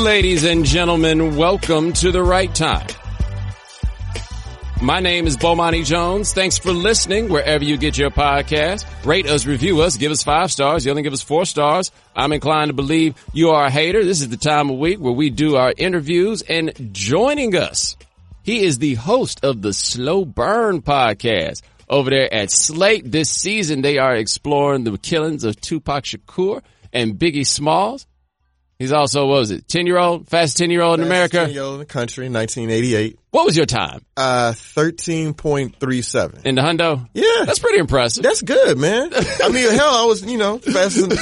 Ladies and gentlemen, welcome to The Right Time. My name is Bomani Jones. Thanks for listening wherever you get your podcast. Rate us, review us, give us 5 stars. You only give us 4 stars. I'm inclined to believe you are a hater. This is the time of week where we do our interviews, and joining us, he is the host of the Slow Burn podcast over there at Slate. This season, they are exploring the killings of Tupac Shakur and Biggie Smalls. He's also, what was it, 10-year-old? Fastest 10-year-old in America? 10-year-old in the country, 1988. What was your time? 13.37. In the hundo? Yeah. That's pretty impressive. That's good, man. I mean, hell, I was, fastest in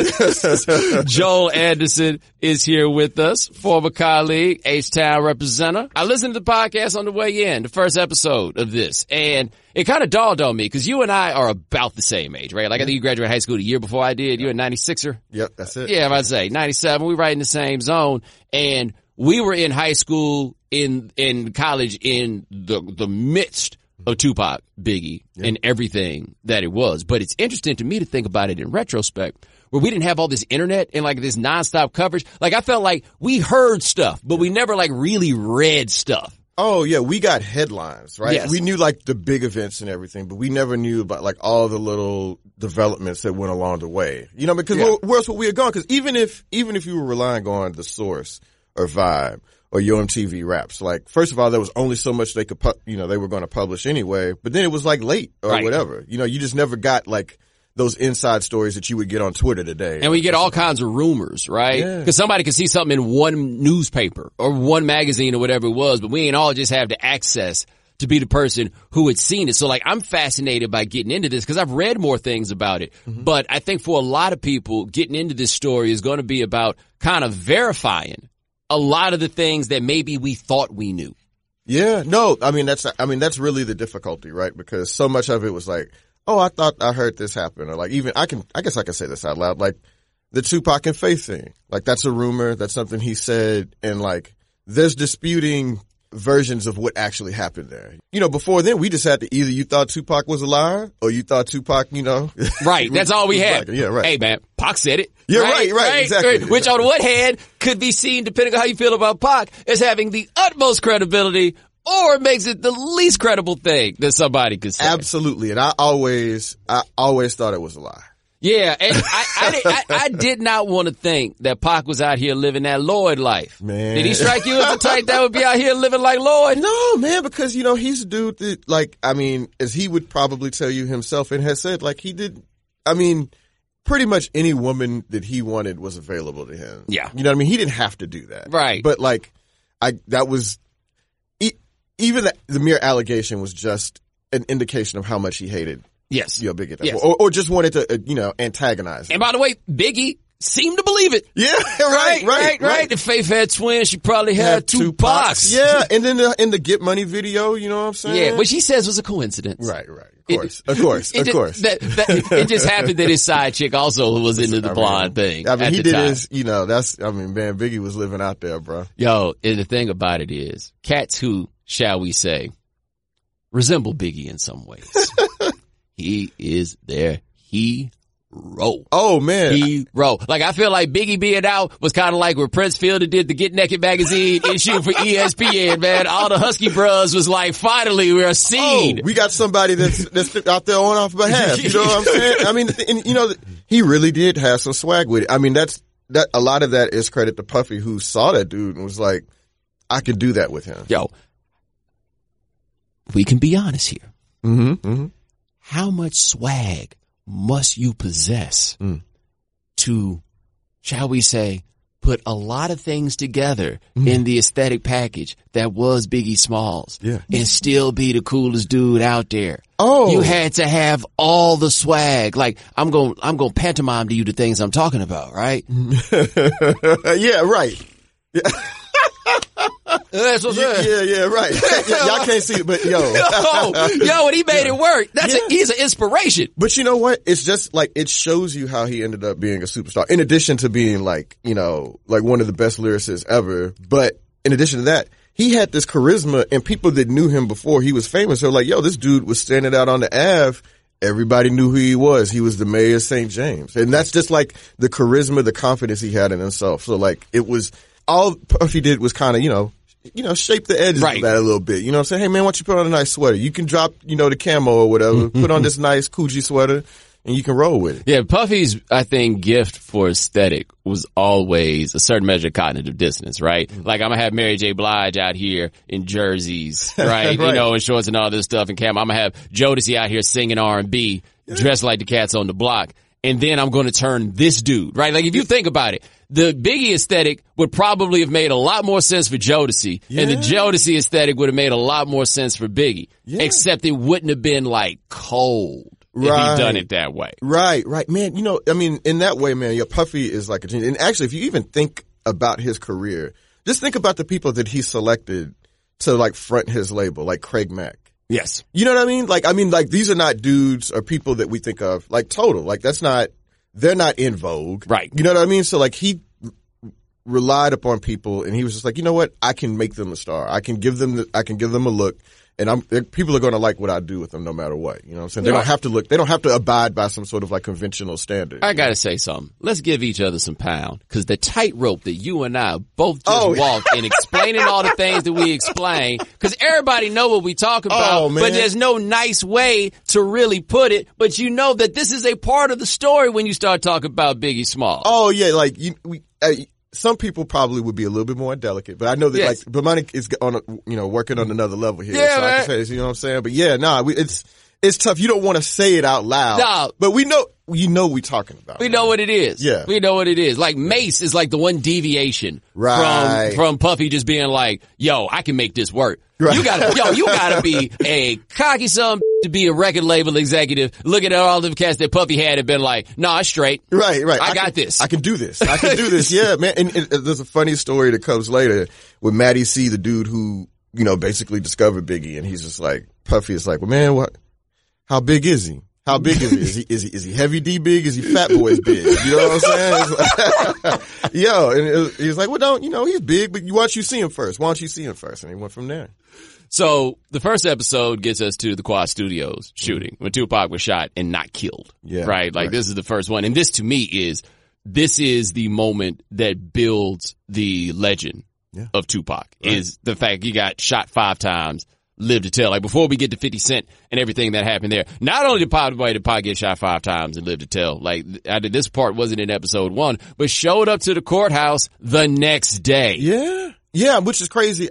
the country. Joel Anderson is here with us, former colleague, H-Town representative. I listened to the podcast on the way in, the first episode of this, and it kind of dawned on me, because you and I are about the same age, right? Like, I think you graduated high school the year before I did. You're a 96er? Yep, that's it. Yeah, I'd say 97. We right in the same zone, and we were in high school, in college, in the midst of Tupac, Biggie, and everything that it was. But it's interesting to me to think about it in retrospect, where we didn't have all this internet and like this nonstop coverage. Like, I felt like we heard stuff, but we never like really read stuff. Oh, yeah, we got headlines, right? Yes. We knew like the big events and everything, but we never knew about like all the little developments that went along the way. Because where else would we have gone? Because even if you were relying on The Source or Vibe or Yo MTV Raps, like, first of all, there was only so much they could, they were going to publish anyway, but then it was like late or whatever. You just never got like those inside stories that you would get on Twitter today. And we get all kinds of rumors, right? Yeah. Because somebody can see something in one newspaper or one magazine or whatever it was, but we ain't all just have the access to be the person who had seen it. So like, I'm fascinated by getting into this because I've read more things about it. Mm-hmm. But I think for a lot of people, getting into this story is going to be about kind of verifying a lot of the things that maybe we thought we knew. Yeah, no, that's really the difficulty, right? Because so much of it was like, oh, I thought I heard this happen. Or like, even, I guess I can say this out loud, like the Tupac and Faith thing. Like, that's a rumor. That's something he said. And like, there's disputing versions of what actually happened there. Before then, we just had to either you thought Tupac was a liar or you thought Tupac, Right. That's all we had. Yeah, right. Hey, man, Pac said it. Yeah, right. Exactly. Which on one hand could be seen, depending on how you feel about Pac, as having the utmost credibility, or it makes it the least credible thing that somebody could say. Absolutely. And I always thought it was a lie. Yeah, and I did not want to think that Pac was out here living that Lloyd life. Man. Did he strike you as the type that would be out here living like Lloyd? No, man, because, he's a dude that, like, as he would probably tell you himself and has said, like, he did, pretty much any woman that he wanted was available to him. Yeah. You know what I mean? He didn't have to do that. Right. But, like, even the mere allegation was just an indication of how much he hated. Yes. Biggie. Yes. Or just wanted to, antagonize him. And by the way, Biggie seemed to believe it. Yeah, right. If Faith had twins, she probably had two Pacs. Yeah, and then in the Get Money video, you know what I'm saying? Yeah, which he says was a coincidence. Right. Of course. It just happened that his side chick also was into the blonde thing. He did his, man, Biggie was living out there, bro. Yo, and the thing about it is, cats who, shall we say, resemble Biggie in some ways. He is their hero. Oh, man. Hero. Like, I feel like Biggie being out was kind of like when Prince Fielder did the Get Naked magazine issue for ESPN, man. All the Husky bros was like, finally, we're seen. Oh, we got somebody that's out there on our behalf. You know what I'm saying? He really did have some swag with it. A lot of that is credit to Puffy, who saw that dude and was like, I could do that with him. Yo, we can be honest here. Mm-hmm. How much swag must you possess to, shall we say, put a lot of things together in the aesthetic package that was Biggie Smalls and still be the coolest dude out there? Oh, you had to have all the swag. Like, I'm going to pantomime to you the things I'm talking about, right? Yeah, right. Yeah. That's what's up. Yeah, right. Y'all can't see it, but yo, and he made it work. He's an inspiration. But you know what? It's just like, it shows you how he ended up being a superstar. In addition to being like one of the best lyricists ever. But in addition to that, he had this charisma, and people that knew him before he was famous, they're like, yo, this dude was standing out on the Ave. Everybody knew who he was. He was the mayor of St. James. And that's just like the charisma, the confidence he had in himself. So like, it was all Puffy did was kind of, shape the edges of that a little bit. You know what I'm saying? Hey man, why don't you put on a nice sweater? You can drop, the camo or whatever, put on this nice Coogi sweater, and you can roll with it. Yeah, Puffy's, I think, gift for aesthetic was always a certain measure of cognitive dissonance, right? Like, I'm gonna have Mary J. Blige out here in jerseys, right? And shorts and all this stuff and camo. I'm gonna have Jodeci out here singing R&B, dressed like the cats on the block. And then I'm gonna turn this dude, right? Like, if you think about it, the Biggie aesthetic would probably have made a lot more sense for Jodeci, and the Jodeci aesthetic would have made a lot more sense for Biggie, except it wouldn't have been, like, cold. If he'd done it that way. Right. Man, in that way, man, Puffy is like a genius. And actually, if you even think about his career, just think about the people that he selected to, like, front his label, like Craig Mack. Yes. You know what I mean? Like, these are not dudes or people that we think of, like, Total. Like, they're not in vogue. Right. You know what I mean? So, like, he relied upon people, and he was just like, you know what? I can make them a star. I can give them a look. And people are going to like what I do with them no matter what. You know what I'm saying? They don't have to abide by some sort of like conventional standard. I gotta say something. Let's give each other some pound. Cause the tightrope that you and I both just walked in explaining all the things that we explain. Cause everybody know what we talk about, but there's no nice way to really put it. But you know that this is a part of the story when you start talking about Biggie Smalls. Oh yeah, like some people probably would be a little bit more delicate, but I know that like Bomani is on working on another level here. Yeah, so I can say this, you know what I'm saying? But yeah, it's tough. You don't want to say it out loud. No. But we know we're talking about. We know what it is. Yeah. We know what it is. Like Mace is like the one deviation from Puffy just being like, yo, I can make this work. Right. You gotta be a cocky son to be a record label executive. Looking at all the cats that Puffy had and been like, nah, it's straight. Right. I got this. I can do this. Yeah, man. And there's a funny story that comes later with Matty C, the dude who, basically discovered Biggie, and he's just like, Puffy is like, well, man, how big is he? How big is he? Is he heavy D big? Is he fat boys big? You know what I'm saying? And he's like, well, he's big, but why don't you see him first? And he went from there. So the first episode gets us to the Quad Studios shooting when Tupac was shot and not killed. Yeah. Right? Like this is the first one. And this to me is the moment that builds the legend of Tupac is the fact he got shot 5 times. Live to tell. Like before we get to 50 Cent and everything that happened there, not only did Pac get shot 5 times and live to tell, like this part wasn't in episode 1, but showed up to the courthouse the next day. Yeah, which is crazy.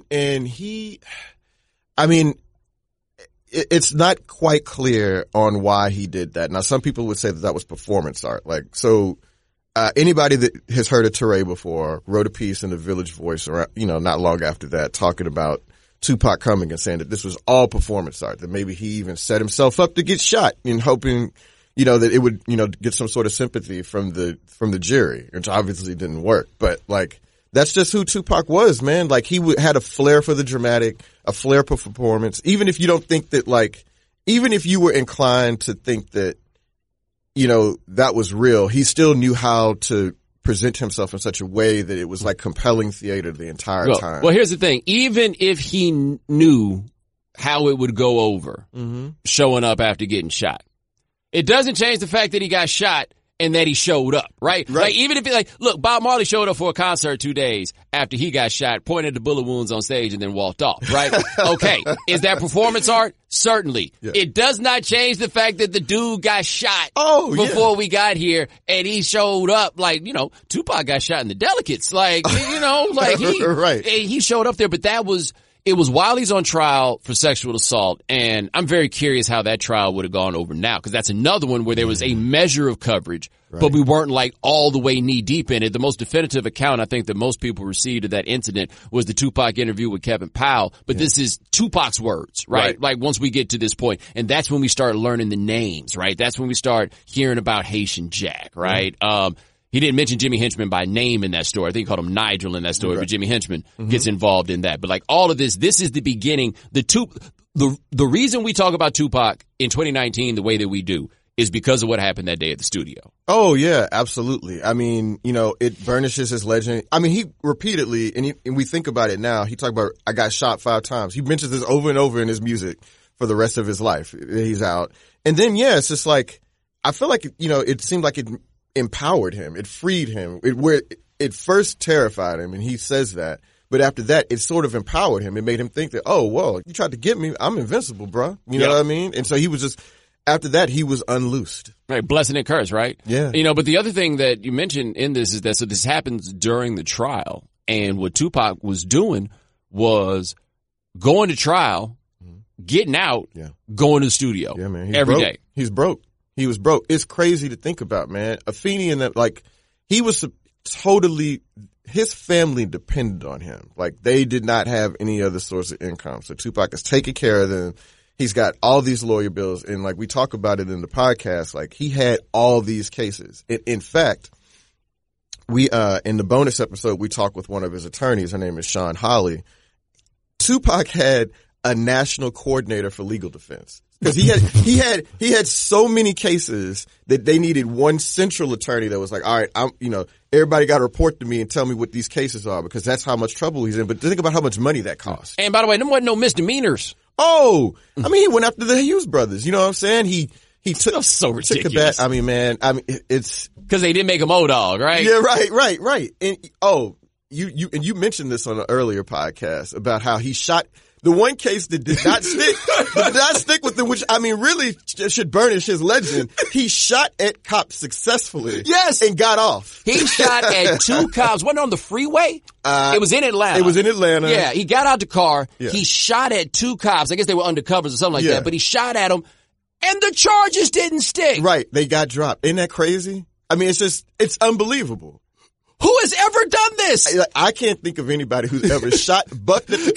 It's not quite clear on why he did that. Now, some people would say that was performance art. Like, so, anybody that has heard of Teray before wrote a piece in the Village Voice, or, not long after that, talking about Tupac coming and saying that this was all performance art, that maybe he even set himself up to get shot and hoping, that it would, get some sort of sympathy from the jury, which obviously didn't work. But like, that's just who Tupac was, man. Like he had a flair for the dramatic, a flair for performance. Even if you don't think that even if you were inclined to think that, that was real, he still knew how to present himself in such a way that it was like compelling theater the entire time. Well, here's the thing. Even if he knew how it would go over showing up after getting shot, it doesn't change the fact that he got shot and that he showed up, right? Like, even if look, Bob Marley showed up for a concert 2 days after he got shot, pointed to bullet wounds on stage and then walked off, right? Okay. Is that performance art? Certainly. Yeah. It does not change the fact that the dude got shot before we got here and he showed up like, Tupac got shot in the Delegates. Like, he showed up there, but it was while he's on trial for sexual assault, and I'm very curious how that trial would have gone over now, because that's another one where there was a measure of coverage, but we weren't like all the way knee deep in it. The most definitive account I think that most people received of that incident was the Tupac interview with Kevin Powell, but this is Tupac's words, right? Like once we get to this point, and that's when we start learning the names, right? That's when we start hearing about Haitian Jack, right? He didn't mention Jimmy Henchman by name in that story. I think he called him Nigel in that story, but Jimmy Henchman gets involved in that. But like all of this is the beginning. The reason we talk about Tupac in 2019 the way that we do is because of what happened that day at the studio. Oh yeah, absolutely. I mean, it burnishes his legend. I mean, he repeatedly, and we think about it now, he talked about, I got shot 5 times. He mentions this over and over in his music for the rest of his life. He's out. And then, it's just like, I feel like, it seemed like it empowered him. It freed him. it first terrified him, and he says that. But after that, it sort of empowered him. It made him think that, oh, well, you tried to get me. I'm invincible, bro. You know what I mean? And so he was just, after that, he was unloosed. Right. Blessing and curse, right? Yeah. You know, but the other thing that you mentioned in this is that, so this happens during the trial. And what Tupac was doing was going to trial, getting out, going to the studio. Yeah, man. Every day. He's broke. He was broke. It's crazy to think about, man. Afeni and that, like, he was totally, his family depended on him. Like, they did not have any other source of income. So Tupac is taking care of them. He's got all these lawyer bills. And like we talk about it in the podcast, like he had all these cases. In fact, we, in the bonus episode, we talked with one of his attorneys. Her name is Sean Holly. Tupac had a national coordinator for legal defense. Because he had so many cases that they needed one central attorney that was like, all right, everybody got to report to me and tell me what these cases are, because that's how much trouble he's in. But think about how much money that costs. And by the way, there wasn't no misdemeanors. Oh, I mean, he went after the Hughes brothers. You know what I'm saying? He took so ridiculous. Took a bat. It's because they didn't make him O-Dog, right? Yeah, right. And you mentioned this on an earlier podcast about how he shot. The one case that did not stick with him, which, I mean, really should burnish his legend. He shot at cops successfully. Yes. And got off. He shot at 2 cops. Wasn't it on the freeway? It was in Atlanta. It was in Atlanta. Yeah. He got out the car. Yeah. He shot at 2 cops. I guess they were undercovers or something like that, but he shot at them and the charges didn't stick. Right. They got dropped. Isn't that crazy? I mean, it's unbelievable. Who has ever done this? I can't think of anybody who's ever bucked at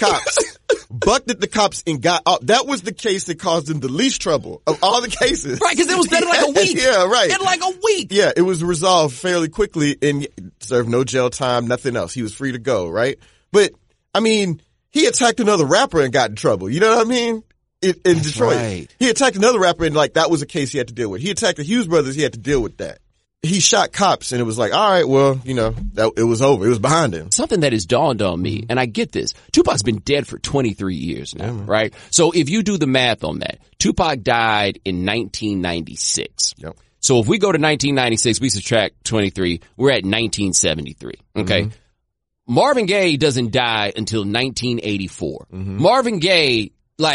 the cops and got off. That was the case that caused him the least trouble of all the cases. Right, because it was done in like a week. Yeah, right. In like a week. Yeah, it was resolved fairly quickly and served no jail time, nothing else. He was free to go, right? But, I mean, he attacked another rapper and got in trouble. You know what I mean? In Detroit. Right. He attacked another rapper and like that was a case he had to deal with. He attacked the Hughes brothers, he had to deal with that. He shot cops and it was like, all right, well, that it was over. It was behind him. Something that has dawned on me, and I get this. Tupac's been dead for 23 years now, right? So if you do the math on that, Tupac died in 1996. Yep. So if we go to 1996, we subtract 23, we're at 1973. Okay. Marvin Gaye doesn't die until 1984. Marvin Gaye,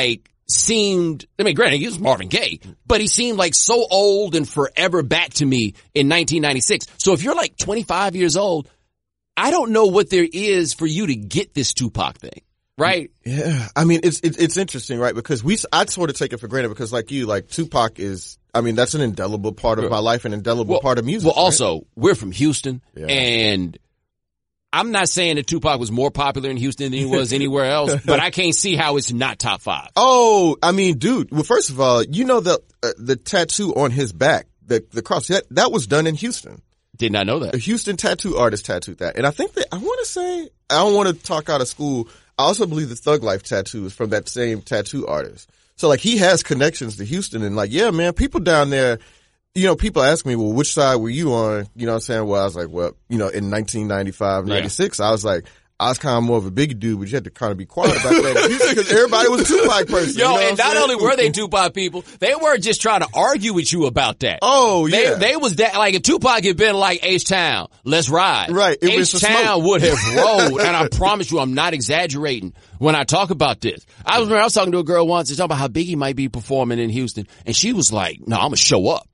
granted, he was Marvin Gaye, but he seemed like so old and forever back to me in 1996. So if you're like 25 years old, I don't know what there is for you to get this Tupac thing, right? Yeah. I mean, it's interesting, right? Because I sort of take it for granted because like Tupac is, I mean, that's an indelible part of my life, an indelible part of music. Well, also, we're from Houston and I'm not saying that Tupac was more popular in Houston than he was anywhere else, but I can't see how it's not top 5. Oh, I mean, dude. Well, first of all, the tattoo on his back, the cross, that was done in Houston. Did not know that. A Houston tattoo artist tattooed that. And I think that, I don't want to talk out of school. I also believe the Thug Life tattoo is from that same tattoo artist. So like he has connections to Houston and like, yeah, man, people down there, people ask me, well, which side were you on? You know what I'm saying? Well, I was like, well, in 1995, 96, I was like, I was kind of more of a big dude, but you had to kind of be quiet about that because everybody was a Tupac person. And not only were they Tupac people, they weren't just trying to argue with you about that. Oh, yeah. They was that, like if Tupac had been like H-Town, let's ride. Right. H-Town would have rolled, and I promise you, I'm not exaggerating when I talk about this. I was talking to a girl once and talking about how Biggie might be performing in Houston, and she was like, no, I'm gonna show up.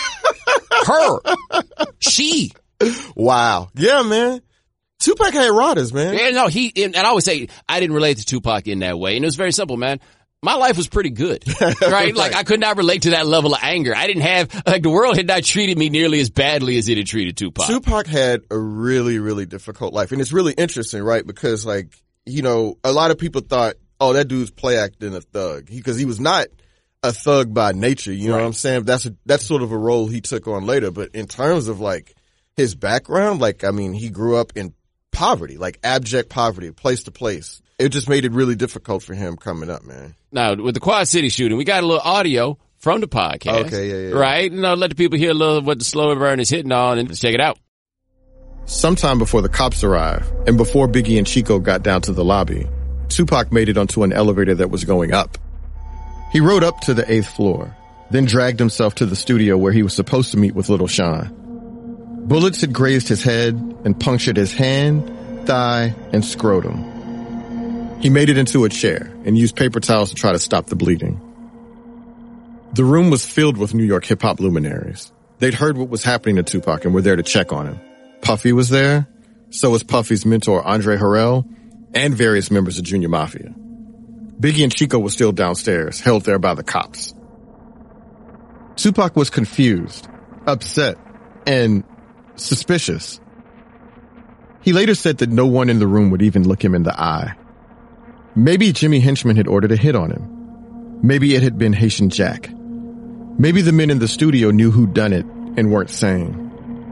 She. Wow. Yeah, man. Tupac had riders, man. Yeah, no, and I always say I didn't relate to Tupac in that way. And it was very simple, man. My life was pretty good, right? Like I could not relate to that level of anger. I didn't have, the world had not treated me nearly as badly as it had treated Tupac. Tupac had a really, really difficult life. And it's really interesting, right? Because a lot of people thought, oh, that dude's play acting a thug. Because he was not a thug by nature. You know what I'm saying? That's sort of a role he took on later. But in terms of his background, he grew up in poverty, abject poverty, place to place. It just made it really difficult for him coming up, man. Now, with the Quad City shooting, we got a little audio from the podcast. Okay, yeah. Right? Let the people hear a little of what the slow burn is hitting on, and let's check it out. Sometime before the cops arrived, and before Biggie and Chico got down to the lobby, Tupac made it onto an elevator that was going up. He rode up to the 8th floor, then dragged himself to the studio where he was supposed to meet with Little Sean. Bullets had grazed his head and punctured his hand, thigh, and scrotum. He made it into a chair and used paper towels to try to stop the bleeding. The room was filled with New York hip-hop luminaries. They'd heard what was happening to Tupac and were there to check on him. Puffy was there, so was Puffy's mentor Andre Harrell, and various members of Junior Mafia. Biggie and Chico were still downstairs, held there by the cops. Tupac was confused, upset, and suspicious. He later said that no one in the room would even look him in the eye. Maybe Jimmy Henchman had ordered a hit on him. Maybe it had been Haitian Jack. Maybe the men in the studio knew who'd done it and weren't saying.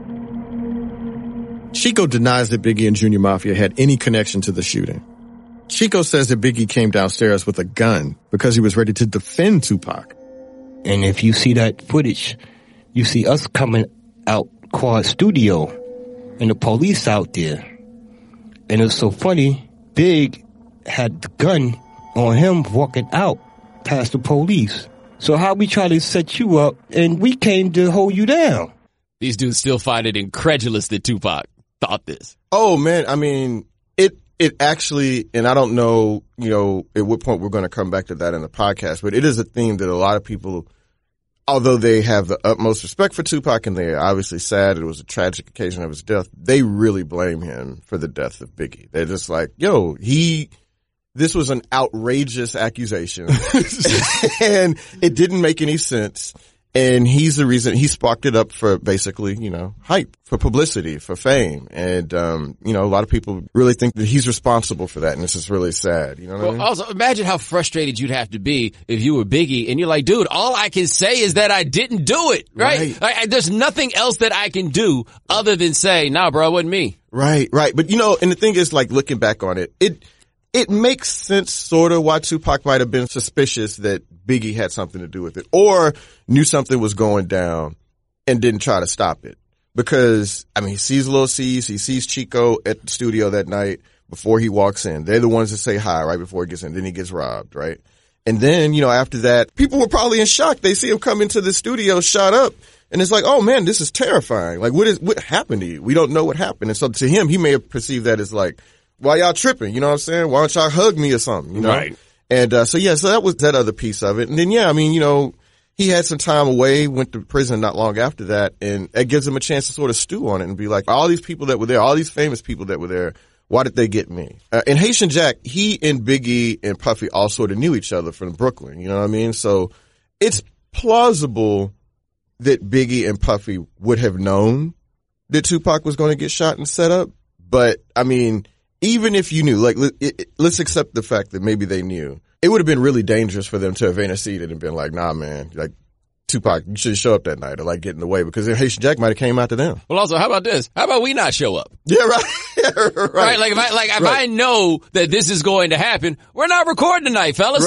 Chico denies that Biggie and Junior Mafia had any connection to the shooting. Chico says that Biggie came downstairs with a gun because he was ready to defend Tupac. And if you see that footage, you see us coming out Quad Studio and the police out there. And it's so funny, Big had the gun on him walking out past the police. So how we try to set you up and we came to hold you down. These dudes still find it incredulous that Tupac thought this. Oh man, I mean, it actually, and I don't know, at what point we're going to come back to that in the podcast, but it is a theme that a lot of people, although they have the utmost respect for Tupac and they're obviously sad it was a tragic occasion of his death, they really blame him for the death of Biggie. They're just like, this was an outrageous accusation and it didn't make any sense. And he's the reason he sparked it up for basically, hype, for publicity, for fame. And, a lot of people really think that he's responsible for that. And this is really sad. You know what I mean? Also, imagine how frustrated you'd have to be if you were Biggie and you're like, dude, all I can say is that I didn't do it. Right? There's nothing else that I can do other than say, nah, bro, it wasn't me. Right. But, and the thing is, like, looking back on it, it makes sense sort of why Tupac might have been suspicious that Biggie had something to do with it or knew something was going down and didn't try to stop it. Because, he sees Lil C's, he sees Chico at the studio that night before he walks in. They're the ones that say hi right before he gets in. Then he gets robbed, right? And then, after that, people were probably in shock. They see him come into the studio shot up. And it's like, oh man, this is terrifying. Like, what happened to you? We don't know what happened. And so to him, he may have perceived that as like, why y'all tripping? You know what I'm saying? Why don't y'all hug me or something? Right. And, so that was that other piece of it. And then, he had some time away, went to prison not long after that, and it gives him a chance to sort of stew on it and be like, all these people that were there, all these famous people that were there, why did they get me? And Haitian Jack, he and Biggie and Puffy all sort of knew each other from Brooklyn, you know what I mean? So it's plausible that Biggie and Puffy would have known that Tupac was going to get shot and set up. But, even if you knew, like, let's accept the fact that maybe they knew. It would have been really dangerous for them to have interceded and been like, nah, man, like, Tupac, you should show up that night or like get in the way because then Haitian Jack might have came after them. Well, also, how about this? How about we not show up? Yeah, right. Right. Like, if I know that this is going to happen, we're not recording tonight, fellas.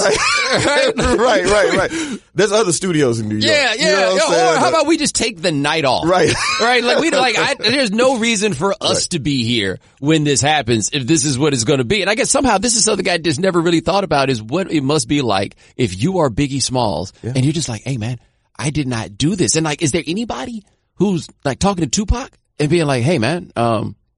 Right. There's other studios in New York. Yeah. You know or how about we just take the night off? Right. Like, there's no reason for us to be here when this happens if this is what it's going to be. And I guess somehow this is something I just never really thought about is what it must be like if you are Biggie Smalls and you're just like, hey, man, I did not do this. And like, is there anybody who's like talking to Tupac and being like, hey man, I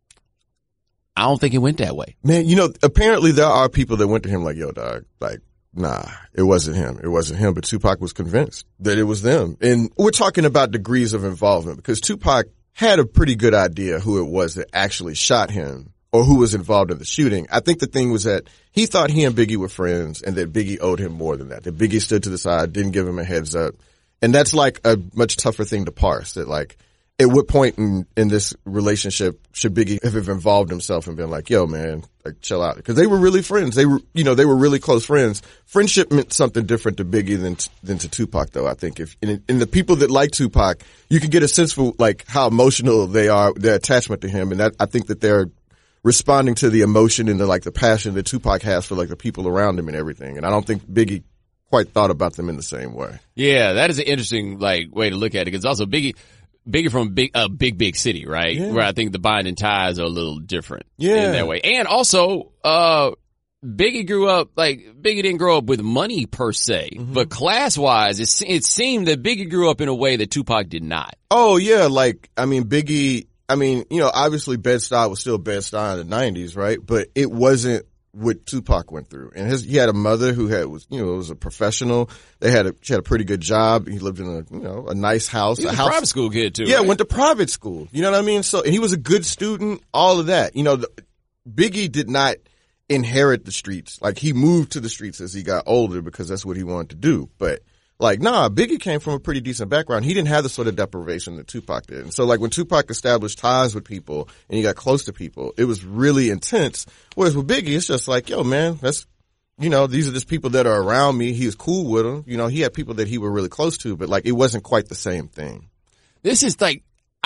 don't think it went that way. Man, apparently there are people that went to him like, yo dog, like, nah, it wasn't him. It wasn't him. But Tupac was convinced that it was them. And we're talking about degrees of involvement because Tupac had a pretty good idea who it was that actually shot him or who was involved in the shooting. I think the thing was that he thought he and Biggie were friends and that Biggie owed him more than that Biggie stood to the side, didn't give him a heads up. And that's like a much tougher thing to parse that like, at what point in this relationship should Biggie have involved himself and been like, yo man, like chill out. Cause they were really friends. They were, they were really close friends. Friendship meant something different to Biggie than to Tupac though. I think in the people that like Tupac, you can get a sense for like how emotional they are, their attachment to him. And that I think that they're responding to the emotion and the passion that Tupac has for like the people around him and everything. And I don't think Biggie quite thought about them in the same way. Yeah, that is an interesting way to look at it. Because also Biggie from big city, right? Yeah. Where I think the binding ties are a little different in that way. And also, Biggie didn't grow up with money per se, but class wise, it seemed that Biggie grew up in a way that Tupac did not. Oh yeah, Biggie I mean, you know, obviously Bed-Stuy was still Bed-Stuy in the 90s, right? But it wasn't what Tupac went through. And he had a mother who was a professional. She had a pretty good job. He lived in a nice house. He was a private school kid too. Yeah, right? Went to private school. You know what I mean? So, and he was a good student, all of that. You know, Biggie did not inherit the streets. Like, he moved to the streets as he got older because that's what he wanted to do. But, like, Biggie came from a pretty decent background. He didn't have the sort of deprivation that Tupac did. And so, like, when Tupac established ties with people and he got close to people, it was really intense. Whereas with Biggie, it's just like, yo, man, these are just people that are around me. He was cool with them. You know, he had people that he were really close to, but, like, it wasn't quite the same thing. This is like,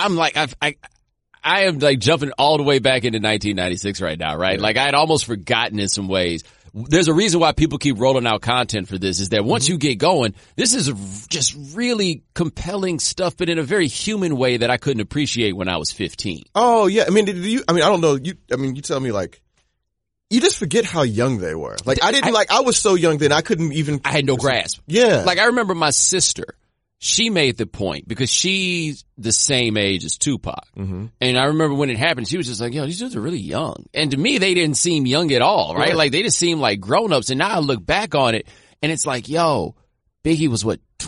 I am like jumping all the way back into 1996 right now, right? Yeah. Like, I had almost forgotten in some ways. There's a reason why people keep rolling out content for this, is that once you get going, this is just really compelling stuff, but in a very human way that I couldn't appreciate when I was 15. Oh, yeah. I mean, I don't know. You tell me, like, you just forget how young they were. Like, I was so young then I couldn't even. I had no grasp. Yeah. Like, I remember my sister. She made the point because she's the same age as Tupac. Mm-hmm. And I remember when it happened, she was just like, yo, these dudes are really young. And to me, they didn't seem young at all, right? Like, they just seemed like grown-ups. And now I look back on it and it's like, yo, Biggie was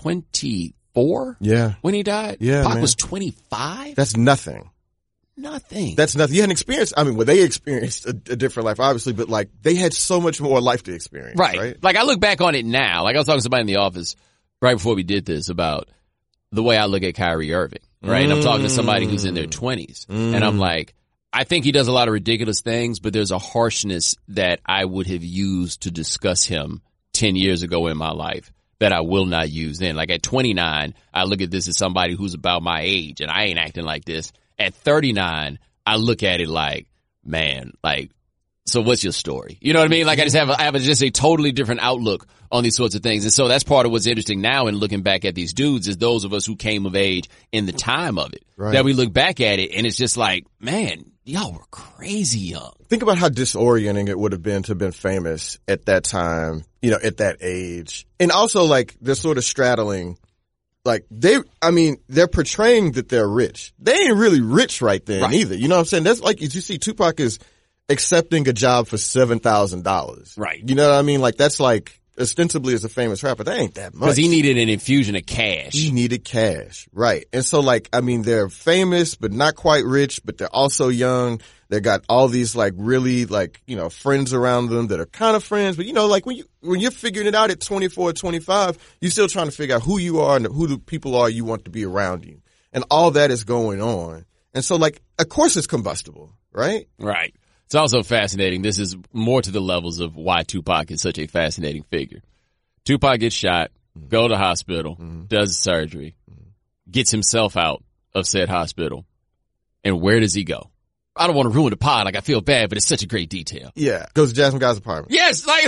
24? Yeah. When he died? Yeah. Pac was 25? That's nothing. Nothing. That's nothing. You hadn't experienced, they experienced a different life, obviously, but like, they had so much more life to experience. Right. Like, I look back on it now. Like, I was talking to somebody in the office right before we did this about the way I look at Kyrie Irving, right? And I'm talking to somebody who's in their 20s. And I'm like, I think he does a lot of ridiculous things, but there's a harshness that I would have used to discuss him 10 years ago in my life that I will not use then. Like, at 29, I look at this as somebody who's about my age, and I ain't acting like this. At 39, I look at it like, man, like, so what's your story? You know what I mean? Like, I have just a totally different outlook on these sorts of things. And so that's part of what's interesting now in looking back at these dudes, is those of us who came of age in the time of it, right, that we look back at it and it's just like, man, y'all were crazy young. Think about how disorienting it would have been to have been famous at that time, at that age. And also, like, they're sort of straddling, like, they're portraying that they're rich. They ain't really rich right then either. You know what I'm saying? That's like, as you see, Tupac is accepting a job for $7,000. Right. You know what I mean? Like, that's like, ostensibly as a famous rapper, that ain't that much. Because he needed an infusion of cash. He needed cash. Right. And so, like, they're famous, but not quite rich, but they're also young. They got all these, like, really, like, friends around them that are kind of friends. But, like, when you're figuring it out at 24, 25, you're still trying to figure out who you are and who the people are you want to be around you. And all that is going on. And so, like, of course it's combustible, right? Right. It's also fascinating. This is more to the levels of why Tupac is such a fascinating figure. Tupac gets shot, go to the hospital, does surgery, gets himself out of said hospital. And where does he go? I don't want to ruin the pod. Like, I feel bad, but it's such a great detail. Yeah. Goes to Jasmine Guy's apartment. Yes. Like,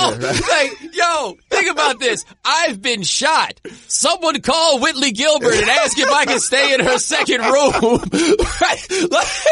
yo, think about this. I've been shot. Someone call Whitley Gilbert and ask if I can stay in her second room. Right?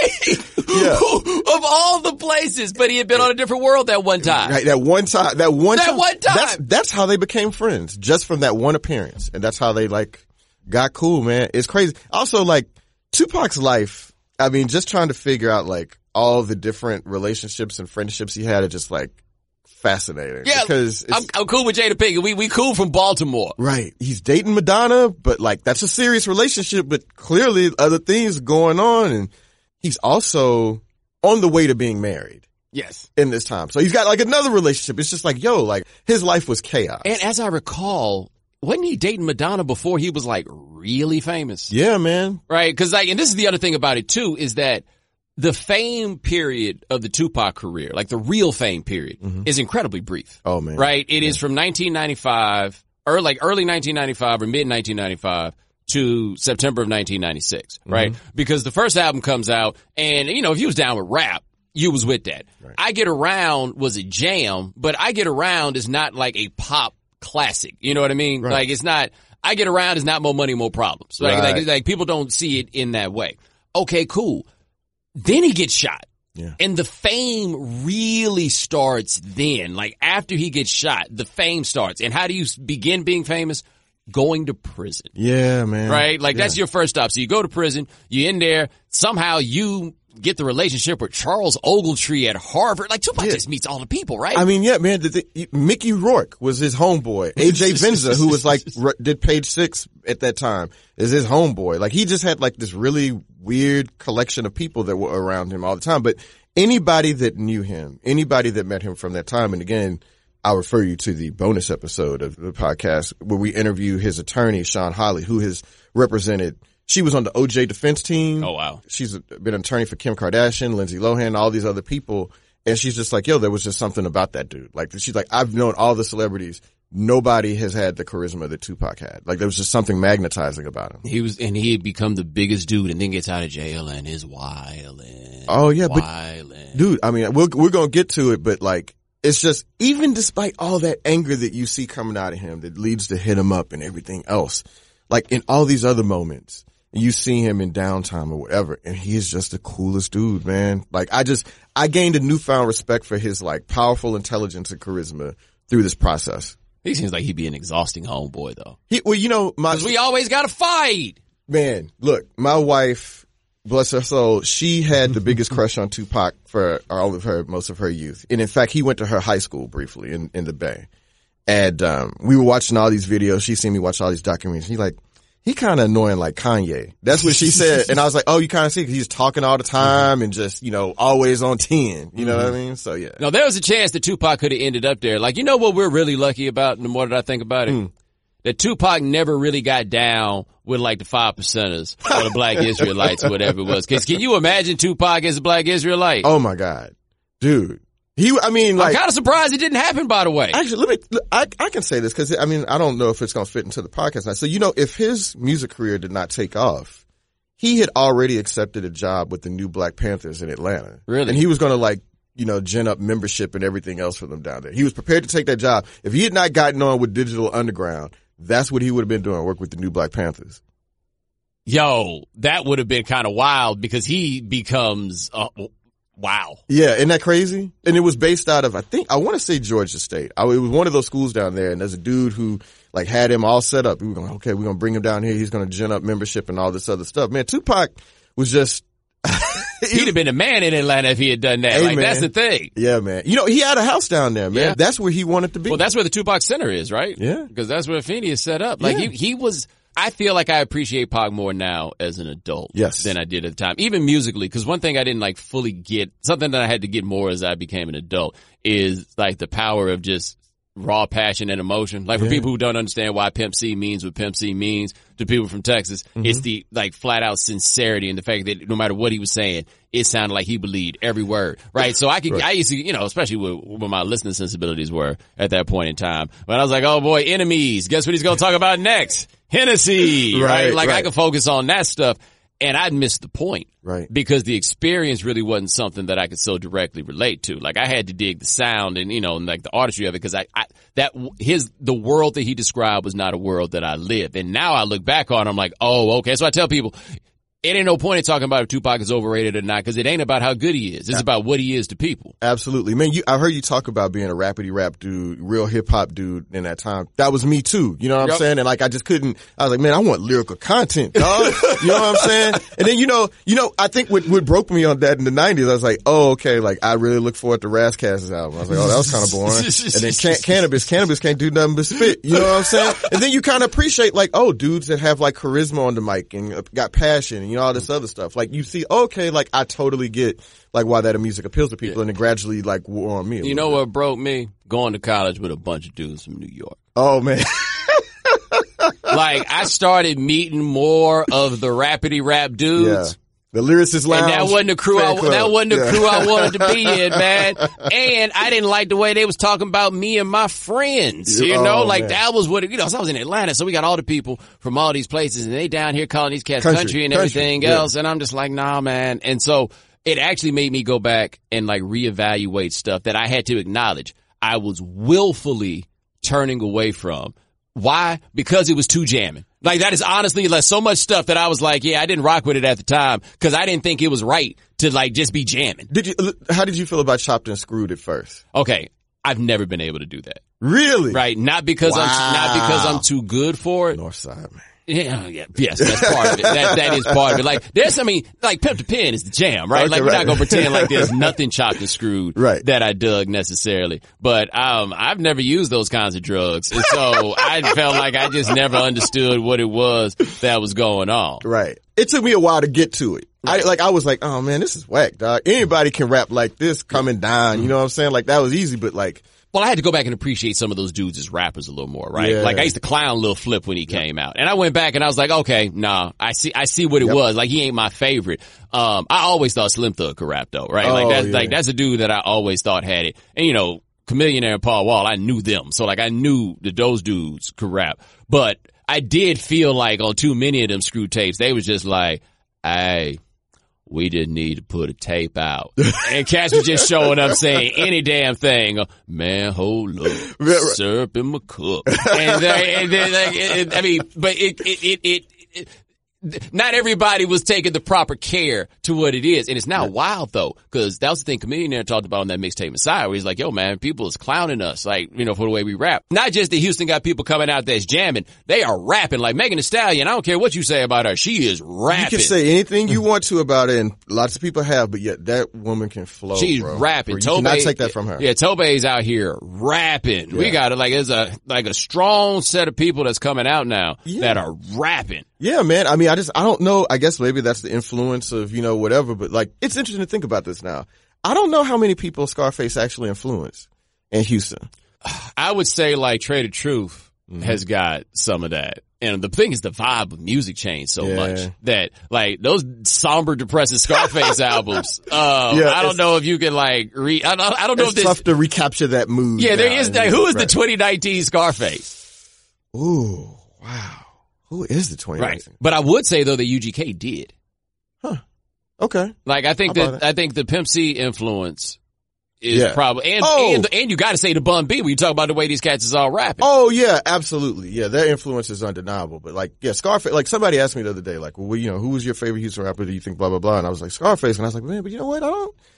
Like, of all the places, but he had been on a different world that one time. Right. That one time. That's how they became friends. Just from that one appearance. And that's how they, like, got cool, man. It's crazy. Also, like, Tupac's life, just trying to figure out, like, all the different relationships and friendships he had are just, like, fascinating. Yeah, because I'm cool with Jada Pinkett. We cool from Baltimore. Right. He's dating Madonna, but, like, that's a serious relationship, but clearly other things going on. And he's also on the way to being married. Yes. In this time. So he's got, like, another relationship. It's just like, yo, like, his life was chaos. And as I recall, wasn't he dating Madonna before he was, like, really famous? Yeah, man. Right? Because, like, and this is the other thing about it, too, is that the fame period of the Tupac career, like the real fame period, is incredibly brief. Oh, man. Right? It is from 1995, or like early 1995 or mid 1995 to September of 1996, right? Because the first album comes out, and, if you was down with rap, you was with that. Right. I Get Around was a jam, but I Get Around is not like a pop classic. You know what I mean? Right. Like, it's not, I Get Around is not More Money, More Problems. Like people don't see it in that way. Okay, cool. Then he gets shot. Yeah. And the fame really starts then. Like, after he gets shot, the fame starts. And how do you begin being famous? going to prison. Yeah, man. Right? Like, that's your first stop. So you go to prison, you're in there, somehow you get the relationship with Charles Ogletree at Harvard. Like, Tupac just meets all the people, right? I mean, yeah, man. Mickey Rourke was his homeboy. AJ Venza, who was like, did Page Six at that time, is his homeboy. Like, he just had like this really weird collection of people that were around him all the time. But anybody that knew him, anybody that met him from that time, and again, I'll refer you to the bonus episode of the podcast where we interview his attorney, Sean Holly, who has represented. She was on the OJ defense team. Oh, wow. She's been an attorney for Kim Kardashian, Lindsay Lohan, all these other people. And she's just like, yo, there was just something about that dude. Like, she's like, I've known all the celebrities. Nobody has had the charisma that Tupac had. Like, there was just something magnetizing about him. He had become the biggest dude and then gets out of jail and is wildin'. Oh, yeah. Wildin'. But, dude, I mean, we're going to get to it, but like, it's just, even despite all that anger that you see coming out of him that leads to hit him up and everything else, like in all these other moments, you see him in Downtime or whatever, and he is just the coolest dude, man. Like, I gained a newfound respect for his like powerful intelligence and charisma through this process. He seems like he'd be an exhausting homeboy though. Well, you know, because we always got to fight. Man, look, my wife, bless her soul, she had the biggest crush on Tupac for most of her youth. And in fact, he went to her high school briefly in the Bay. And, we were watching all these videos. She seen me watch all these documentaries. She's like, he kind of annoying like Kanye. That's what she said. And I was like, oh, you kind of see, 'cause he's talking all the time and just, you know, always on 10. You know what I mean? So yeah. No, there was a chance that Tupac could have ended up there. Like, you know what we're really lucky about, and the more that I think about it? That Tupac never really got down with like the 5%ers or the Black Israelites or whatever it was. 'Cause can you imagine Tupac as a Black Israelite? Oh my God. Dude. I'm kind of surprised it didn't happen, by the way. Actually, I can say this because, I mean, I don't know if it's going to fit into the podcast now. So, you know, if his music career did not take off, he had already accepted a job with the new Black Panthers in Atlanta. Really? And he was going to like, you know, gin up membership and everything else for them down there. He was prepared to take that job. If he had not gotten on with Digital Underground, that's what he would have been doing, work with the new Black Panthers. Yo, that would have been kind of wild because he becomes, wow. Yeah, isn't that crazy? And it was based out of, I want to say Georgia State. It was one of those schools down there, and there's a dude who like had him all set up. We were going, okay, we're going to bring him down here. He's going to gin up membership and all this other stuff. Man, Tupac was just... He'd have been a man in Atlanta if he had done that. Hey, like, man. that's the thing. Yeah, man. You know, he had a house down there, man. Yeah. That's where he wanted to be. Well, that's where the Tupac Center is, right? Yeah. Because that's where Afeni is set up. Like, he was... I feel like I appreciate Pac more now as an adult than I did at the time, even musically. Because one thing I didn't like fully get, something that I had to get more as I became an adult, is like the power of just raw passion and emotion. Like for people who don't understand why Pimp C means what Pimp C means to people from Texas, it's the like flat out sincerity and the fact that no matter what he was saying, it sounded like he believed every word, right? So I used to, you know, especially with my listening sensibilities were at that point in time. But I was like, oh boy, enemies. Guess what he's going to talk about next? Hennessy, right? Like I could focus on that stuff. And I'd missed the point. Right. Because the experience really wasn't something that I could so directly relate to. Like I had to dig the sound and, you know, and like the artistry of it because the world that he described was not a world that I lived. And now I look back on it, I'm like, oh, okay. So I tell people, it ain't no point in talking about if Tupac is overrated or not because it ain't about how good he is. It's about what he is to people. Absolutely. Man, I heard you talk about being a rappity rap dude, real hip hop dude in that time. That was me too. You know what I'm saying? And like, I just couldn't, I was like, man, I want lyrical content, dog. You know what I'm saying? And then, you know, I think what broke me on that in the 90s, I was like, oh, okay, like I really look forward to Razzcast's album. I was like, oh, that was kind of boring. And then Cannabis can't do nothing but spit. You know what I'm saying? And then you kind of appreciate like, oh, dudes that have like charisma on the mic and got passion and, you know, all this other stuff. Like you see, okay, like I totally get like why that music appeals to people and it gradually like wore on me. You know what broke me? Going to college with a bunch of dudes from New York. Oh man. Like I started meeting more of the rappity rap dudes. Yeah. The Lyricist Lounge. And that wasn't the crew I wanted to be in, man. And I didn't like the way they was talking about me and my friends. You know, like man. That was what, so I was in Atlanta, so we got all the people from all these places and they down here calling these cats country and everything else. And I'm just like, nah, man. And so it actually made me go back and like reevaluate stuff that I had to acknowledge I was willfully turning away from. Why? Because it was too jamming. Like that is honestly like so much stuff that I was like, yeah, I didn't rock with it at the time because I didn't think it was right to like just be jamming. How did you feel about Chopped and Screwed at first? Okay. I've never been able to do that. Really? Right. Not because I'm too good for it. Northside, man. Yes, that's part of it. That is part of it. Like, like Pimp to Pen is the jam, right? Okay, like, we're not gonna pretend like there's nothing chopped and screwed that I dug necessarily. But, I've never used those kinds of drugs. And so I felt like I just never understood what it was that was going on. Right. It took me a while to get to it. I was like, oh man, this is whack, dog. Anybody can rap like this coming down. You know what I'm saying? Like, that was easy, but like, well, I had to go back and appreciate some of those dudes as rappers a little more, right? Yeah. Like, I used to clown Lil Flip when he came out. And I went back and I was like, okay, nah, I see what it was. Like, he ain't my favorite. I always thought Slim Thug could rap though, right? Like, that's a dude that I always thought had it. And you know, Chamillionaire and Paul Wall, I knew them. So like, I knew that those dudes could rap. But I did feel like on too many of them screw tapes, they was just like, hey, we didn't need to put a tape out. And cats was just showing up saying any damn thing. Man, hold up. Syrup in my cup. Not everybody was taking the proper care to what it is. And it's now wild though, cause that was the thing Chamillionaire talked about on that mixtape Messiah, where he's like, yo man, people is clowning us, like, you know, for the way we rap. Not just that Houston got people coming out that's jamming, they are rapping. Like Megan Thee Stallion, I don't care what you say about her, she is rapping. You can say anything you want to about it, and lots of people have, but yet that woman can flow. She's bro. rapping. You cannot take that from her. Yeah, Tobe's out here rapping. Yeah. We got it. Like, there's a strong set of people that's coming out now that are rapping. Yeah, man. I mean, I don't know. I guess maybe that's the influence of, you know, whatever, but like, it's interesting to think about this now. I don't know how many people Scarface actually influenced in Houston. I would say like Trader Truth has got some of that. And the thing is, the vibe of music changed so much that like those somber, depressive Scarface albums, I don't know if you can like I don't know if it's tough to recapture that mood. Yeah, there is that. Who is the 2019 Scarface? Ooh, wow. Who is the 2019? Right. But I would say though that UGK did. Huh. Okay. Like I think the Pimp C influence is probably and you got to say the Bun B when you talk about the way these cats is all rapping. Oh yeah, absolutely. Yeah, their influence is undeniable. But like, yeah, Scarface. Like somebody asked me the other day, like, well, you know, who was your favorite Houston rapper? Do you think blah blah blah? And I was like Scarface, and I was like, man, but you know what?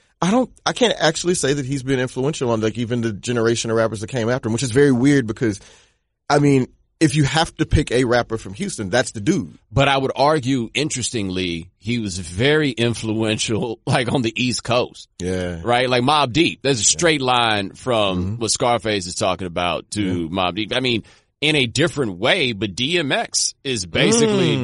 I can't actually say that he's been influential on like even the generation of rappers that came after him, which is very weird because, I mean, if you have to pick a rapper from Houston, that's the dude. But I would argue, interestingly, he was very influential, like on the East Coast. Yeah. Right? Like Mobb Deep. There's a straight line from what Scarface is talking about to Mobb Deep. I mean, in a different way, but DMX is basically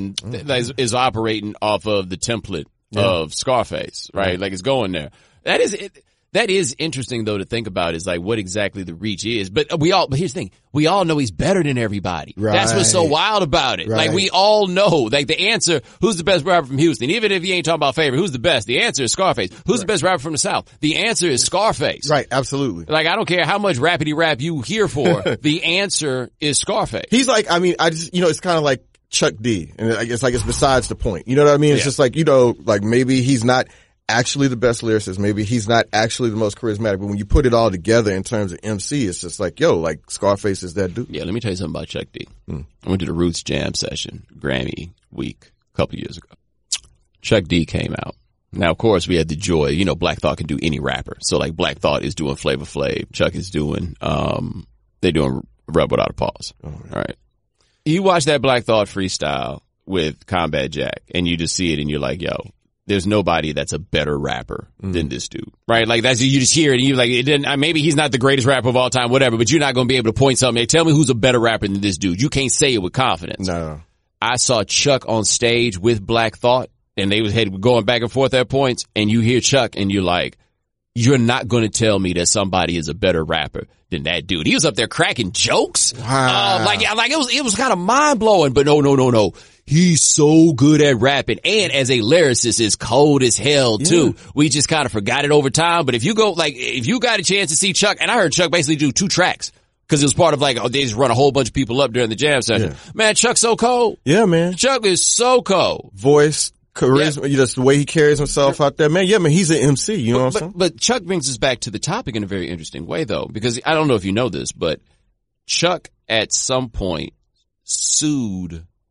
is operating off of the template of Scarface, right? Like it's going there. That is interesting though to think about is like what exactly the reach is. But here's the thing. We all know he's better than everybody. Right. That's what's so wild about it. Right. Like we all know, like the answer, who's the best rapper from Houston? Even if you ain't talking about favorite, who's the best? The answer is Scarface. Who's the best rapper from the South? The answer is Scarface. Right. Absolutely. Like I don't care how much rappity rap you hear for. The answer is Scarface. He's like, I mean, it's kind of like Chuck D. And it's like, it's besides the point. You know what I mean? It's just like, you know, like maybe he's not actually the best lyricist. Maybe he's not actually the most charismatic, but when you put it all together in terms of MC, it's just like, yo, like Scarface is that dude. Yeah, let me tell you something about Chuck D. I went to the Roots Jam session, Grammy week, a couple years ago. Chuck D came out. Now, of course, we had the joy, you know, Black Thought can do any rapper. So like Black Thought is doing Flavor Flav. Chuck is doing, they're doing Rebel Without a Pause. All right. You watch that Black Thought freestyle with Combat Jack and you just see it and you're like, yo, there's nobody that's a better rapper than this dude, right? Like that's, you just hear it and you like, it didn't, maybe he's not the greatest rapper of all time, whatever, but you're not going to be able to point something. Hey, tell me who's a better rapper than this dude. You can't say it with confidence. No. I saw Chuck on stage with Black Thought and they was going back and forth at points and you hear Chuck and you're like, you're not going to tell me that somebody is a better rapper than that dude. He was up there cracking jokes. Wow. Like it was kind of mind blowing, but no. He's so good at rapping and as a lyricist is cold as hell too. We just kind of forgot it over time. But if you got a chance to see Chuck, and I heard Chuck basically do 2 tracks because it was part of like, they just run a whole bunch of people up during the jam session. Yeah. Man, Chuck's so cold. Yeah, man. Chuck is so cold. Voice, charisma, just the way he carries himself out there, man. Yeah, man, he's an MC, you know what I'm saying? But Chuck brings us back to the topic in a very interesting way though, because I don't know if you know this, but Chuck at some point sued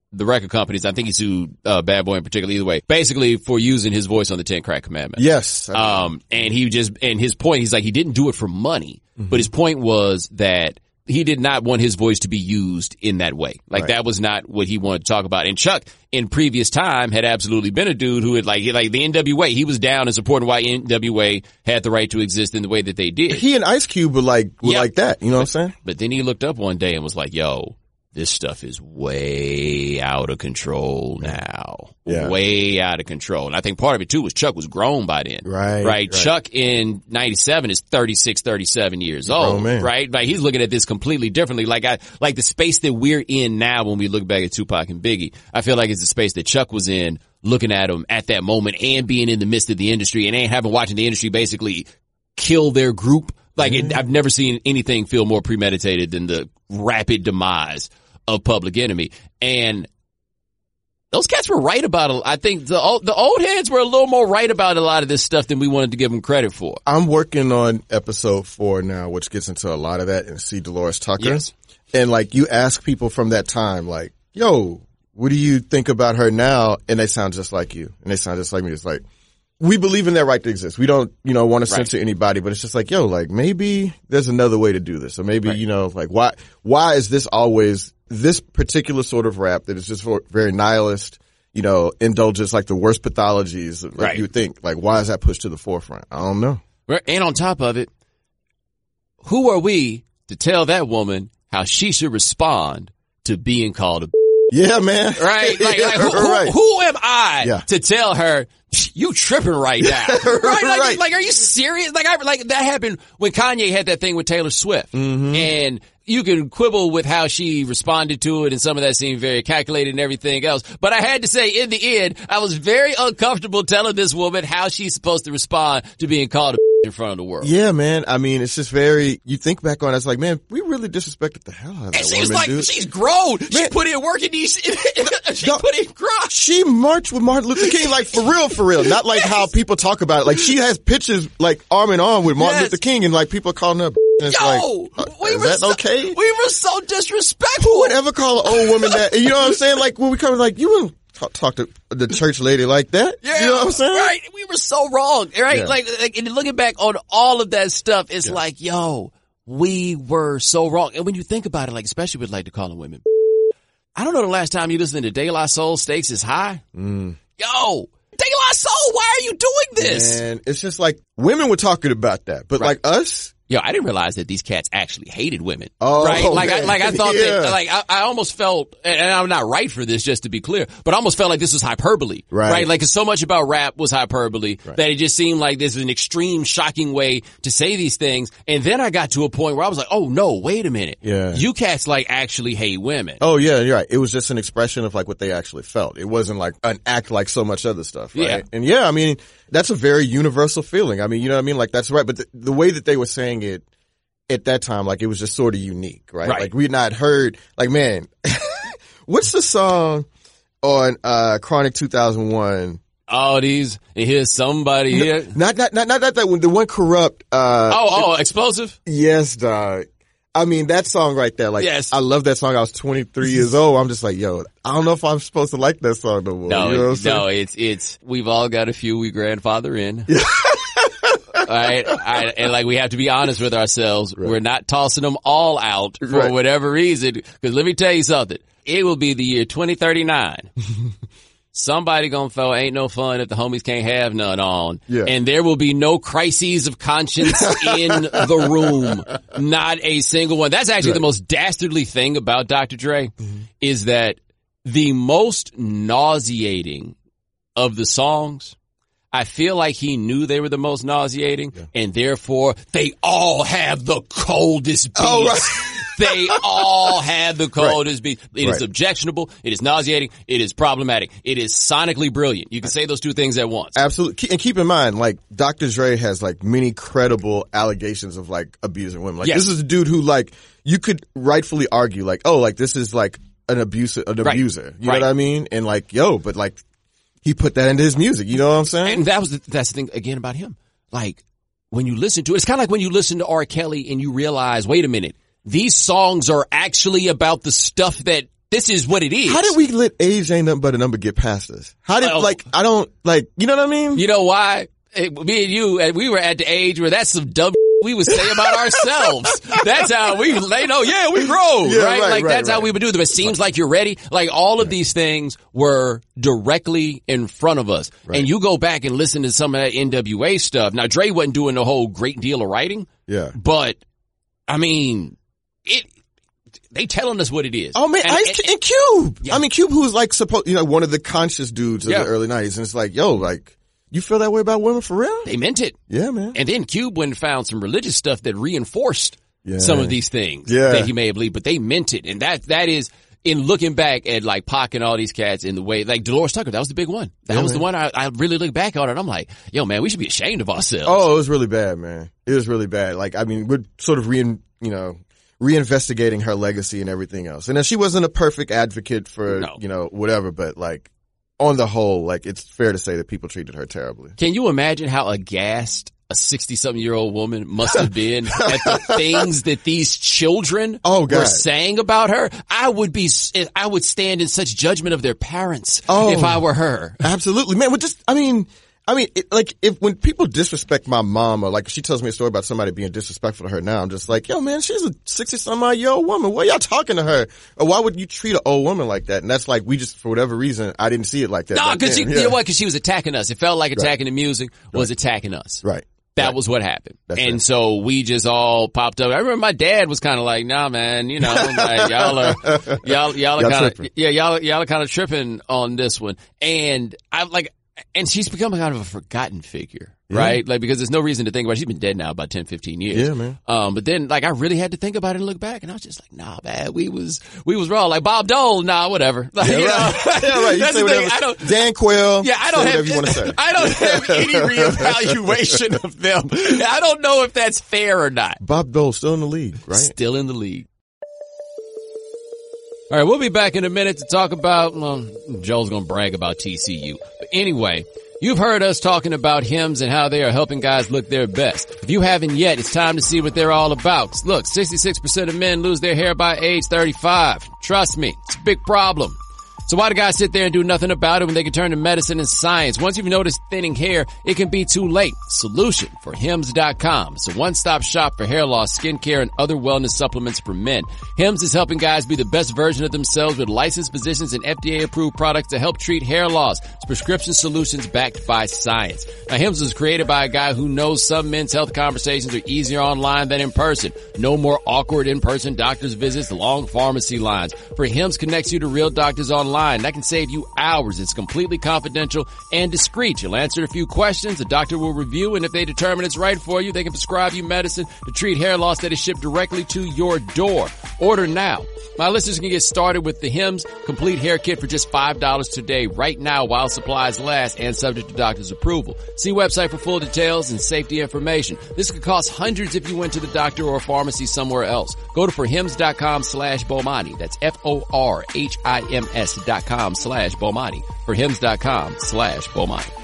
the record companies. I think he sued Bad Boy in particular, either way, basically for using his voice on the 10 Crack Commandments. Yes. And his point, he's like, he didn't do it for money, but his point was that he did not want his voice to be used in that way. Like that was not what he wanted to talk about. And Chuck, in previous time, had absolutely been a dude who had like the NWA. He was down and supporting why NWA had the right to exist in the way that they did. He and Ice Cube were like that. You know what I'm saying? But then he looked up one day and was like, yo, this stuff is way out of control now. Yeah. Way out of control. And I think part of it too was Chuck was grown by then. Right. Chuck in 97 is 36, 37 years old. Right? Like he's looking at this completely differently. Like the space that we're in now when we look back at Tupac and Biggie, I feel like it's the space that Chuck was in looking at them at that moment and being in the midst of the industry and having watching the industry basically kill their group. Like I've never seen anything feel more premeditated than the rapid demise of Public Enemy. And those cats were right about it. I think the old heads were a little more right about a lot of this stuff than we wanted to give them credit for. I'm working on episode 4 now, which gets into a lot of that, and see Dolores Tucker. Yes. And like you ask people from that time, like, yo, what do you think about her now? And they sound just like you. And they sound just like me. It's like, we believe in that right to exist. We don't, want to censor anybody, but it's just like, yo, like maybe there's another way to do this. Or maybe, like why is this always this particular sort of rap that is just very nihilist, indulges like the worst pathologies like you would think. Like why is that pushed to the forefront? I don't know. And on top of it, who are we to tell that woman how she should respond to being called a yeah, man. Right? Like who am I to tell her you tripping right now? Right? Like, are you serious? Like that happened when Kanye had that thing with Taylor Swift. And you can quibble with how she responded to it, and some of that seemed very calculated and everything else. But I had to say, in the end, I was very uncomfortable telling this woman how she's supposed to respond to being called a in front of the world. Yeah, man. I mean, it's just you think back on it, it's like, man, we really disrespected the hell out of that woman, she's like, dude. She's grown. Man, she put in work in these, put in grind. She marched with Martin Luther King, like for real. Not like how people talk about it. Like she has pictures like arm in arm with Martin Luther King, and like people calling her and it's is that okay? We were so disrespectful. Who would ever call an old woman that? You know what I'm saying? Like when we come, like you wouldn't talk to the church lady like that. Yeah, you know what I'm saying? Right. We were so wrong. Right. Yeah. Like and looking back on all of that stuff, it's like, yo, we were so wrong. And when you think about it, like especially with like the calling women, I don't know the last time you listened to De La Soul, Stakes is High. Yo, De La Soul, why are you doing this? And it's just like women were talking about that, but like us. Yo, I didn't realize that these cats actually hated women. Oh, right? Like I thought yeah. that, like I almost felt, and I'm not right for this, just to be clear, but I almost felt like this was hyperbole. Right? Like so much about rap was hyperbole that it just seemed like this is an extreme, shocking way to say these things. And then I got to a point where I was like, oh no, wait a minute. Yeah. You cats like actually hate women. Oh yeah, you're right. It was just an expression of like what they actually felt. It wasn't like an act like so much other stuff, right? Yeah. And yeah, I mean, that's a very universal feeling. I mean, you know what I mean? Like that's right. But the way that they were saying it, at that time, like, it was just sort of unique, right? Like, we'd not heard, like, man, what's the song on, Chronic 2001? Oh, here's somebody here. Not that one, the one Corrupt, Explosive? Yes, dog. I mean, that song right there, like, I love that song. I was 23 years old. I'm just like, yo, I don't know if I'm supposed to like that song no more. No, you know what I'm saying? It's, we've all got a few we grandfather in. All right. And like we have to be honest with ourselves. Right. We're not tossing them all out for whatever reason. Because let me tell you something. It will be the year 2039. Somebody gonna throw ain't no fun if the homies can't have none on. Yeah. And there will be no crises of conscience in the room. Not a single one. That's actually the most dastardly thing about Dr. Dre is that the most nauseating of the songs, I feel like he knew they were the most nauseating, and therefore they all have the coldest beats. Oh, right. They all have the coldest beats. It is objectionable. It is nauseating. It is problematic. It is sonically brilliant. You can say those two things at once. Absolutely. And keep in mind, like, Dr. Dre has, like, many credible allegations of, like, abusing women. Like, this is a dude who, like, you could rightfully argue, like, oh, like, this is, like, an abuser. You know what I mean? And, like, yo, but, like, he put that into his music. You know what I'm saying? And that's the thing again about him. Like when you listen to it, it's kind of like when you listen to R. Kelly and you realize, wait a minute, these songs are actually about the stuff that This is what it is. How did we let age ain't nothing but a number get past us? How did, I don't, you know what I mean? You know why? Me and you, we were at the age where that's some dumb we would say about ourselves. That's how we grow, right? That's how we would do them. It seems like you're ready. Like all of these things were directly in front of us. Right. And you go back and listen to some of that NWA stuff. Now, Dre wasn't doing the whole great deal of writing. Yeah. But, I mean, they telling us what it is. Oh man, and Cube. Yeah. I mean, Cube, who was like one of the conscious dudes of the early 90s. And it's like, you feel that way about women for real? They meant it. Yeah, man. And then Cube went and found some religious stuff that reinforced some of these things that he may have believed, but they meant it. And that is, in looking back at like Pac and all these cats in the way, like Dolores Tucker, that was the big one. That was the one I really look back on it. I'm like, yo, man, we should be ashamed of ourselves. Oh, it was really bad, man. It was really bad. Like, I mean, we're sort of reinvestigating her legacy and everything else. And then she wasn't a perfect advocate for, whatever, but like, on the whole, like, it's fair to say that people treated her terribly. Can you imagine how aghast a 60-something-year-old woman must have been at the things that these children were saying about her? I would stand in such judgment of their parents if I were her. Absolutely. Man, when people disrespect my mom, or like she tells me a story about somebody being disrespectful to her now, I'm just like, yo, man, she's a 60-some-odd-year-old woman. Why y'all talking to her? Or why would you treat an old woman like that? And that's like, for whatever reason, I didn't see it like that. No, because you know what? Because she was attacking us. It felt like attacking the music was attacking us. Right. That was what happened. So we just all popped up. I remember my dad was kind of like, nah, man, like y'all are kind of tripping on this one. And and she's become kind of a forgotten figure, right? Like, because there's no reason to think about it. She's been dead now about 10, 15 years. Yeah, man. But then, like, I really had to think about it and look back, and I was just like, nah, man, we was wrong. Like, Bob Dole, nah, whatever. Like, right. You that's say the thing. Whatever. Dan Quayle. Yeah, I don't have, you want to say. I don't have any reevaluation of them. I don't know if that's fair or not. Bob Dole still in the league, right? Still in the league. All right, we'll be back in a minute to talk about, Joel's going to brag about TCU. But anyway, you've heard us talking about Hims and how they are helping guys look their best. If you haven't yet, it's time to see what they're all about. Look, 66% of men lose their hair by age 35. Trust me, it's a big problem. So why do guys sit there and do nothing about it when they can turn to medicine and science? Once you've noticed thinning hair, it can be too late. Solution for Hims.com. It's a one-stop shop for hair loss, skincare, and other wellness supplements for men. Hims is helping guys be the best version of themselves with licensed physicians and FDA-approved products to help treat hair loss. It's prescription solutions backed by science. Now, Hims was created by a guy who knows some men's health conversations are easier online than in person. No more awkward in-person doctor's visits, long pharmacy lines. For Hims connects you to real doctors online. That can save you hours. It's completely confidential and discreet. You'll answer a few questions. The doctor will review, and if they determine it's right for you, they can prescribe you medicine to treat hair loss that is shipped directly to your door. Order now. My listeners can get started with the Hims Complete Hair Kit for just $5 today, right now while supplies last and subject to doctor's approval. See website for full details and safety information. This could cost hundreds if you went to the doctor or a pharmacy somewhere else. Go to forhims.com/Bomani. That's FORHIMS.com/Bomani. Forhims.com/Bomani.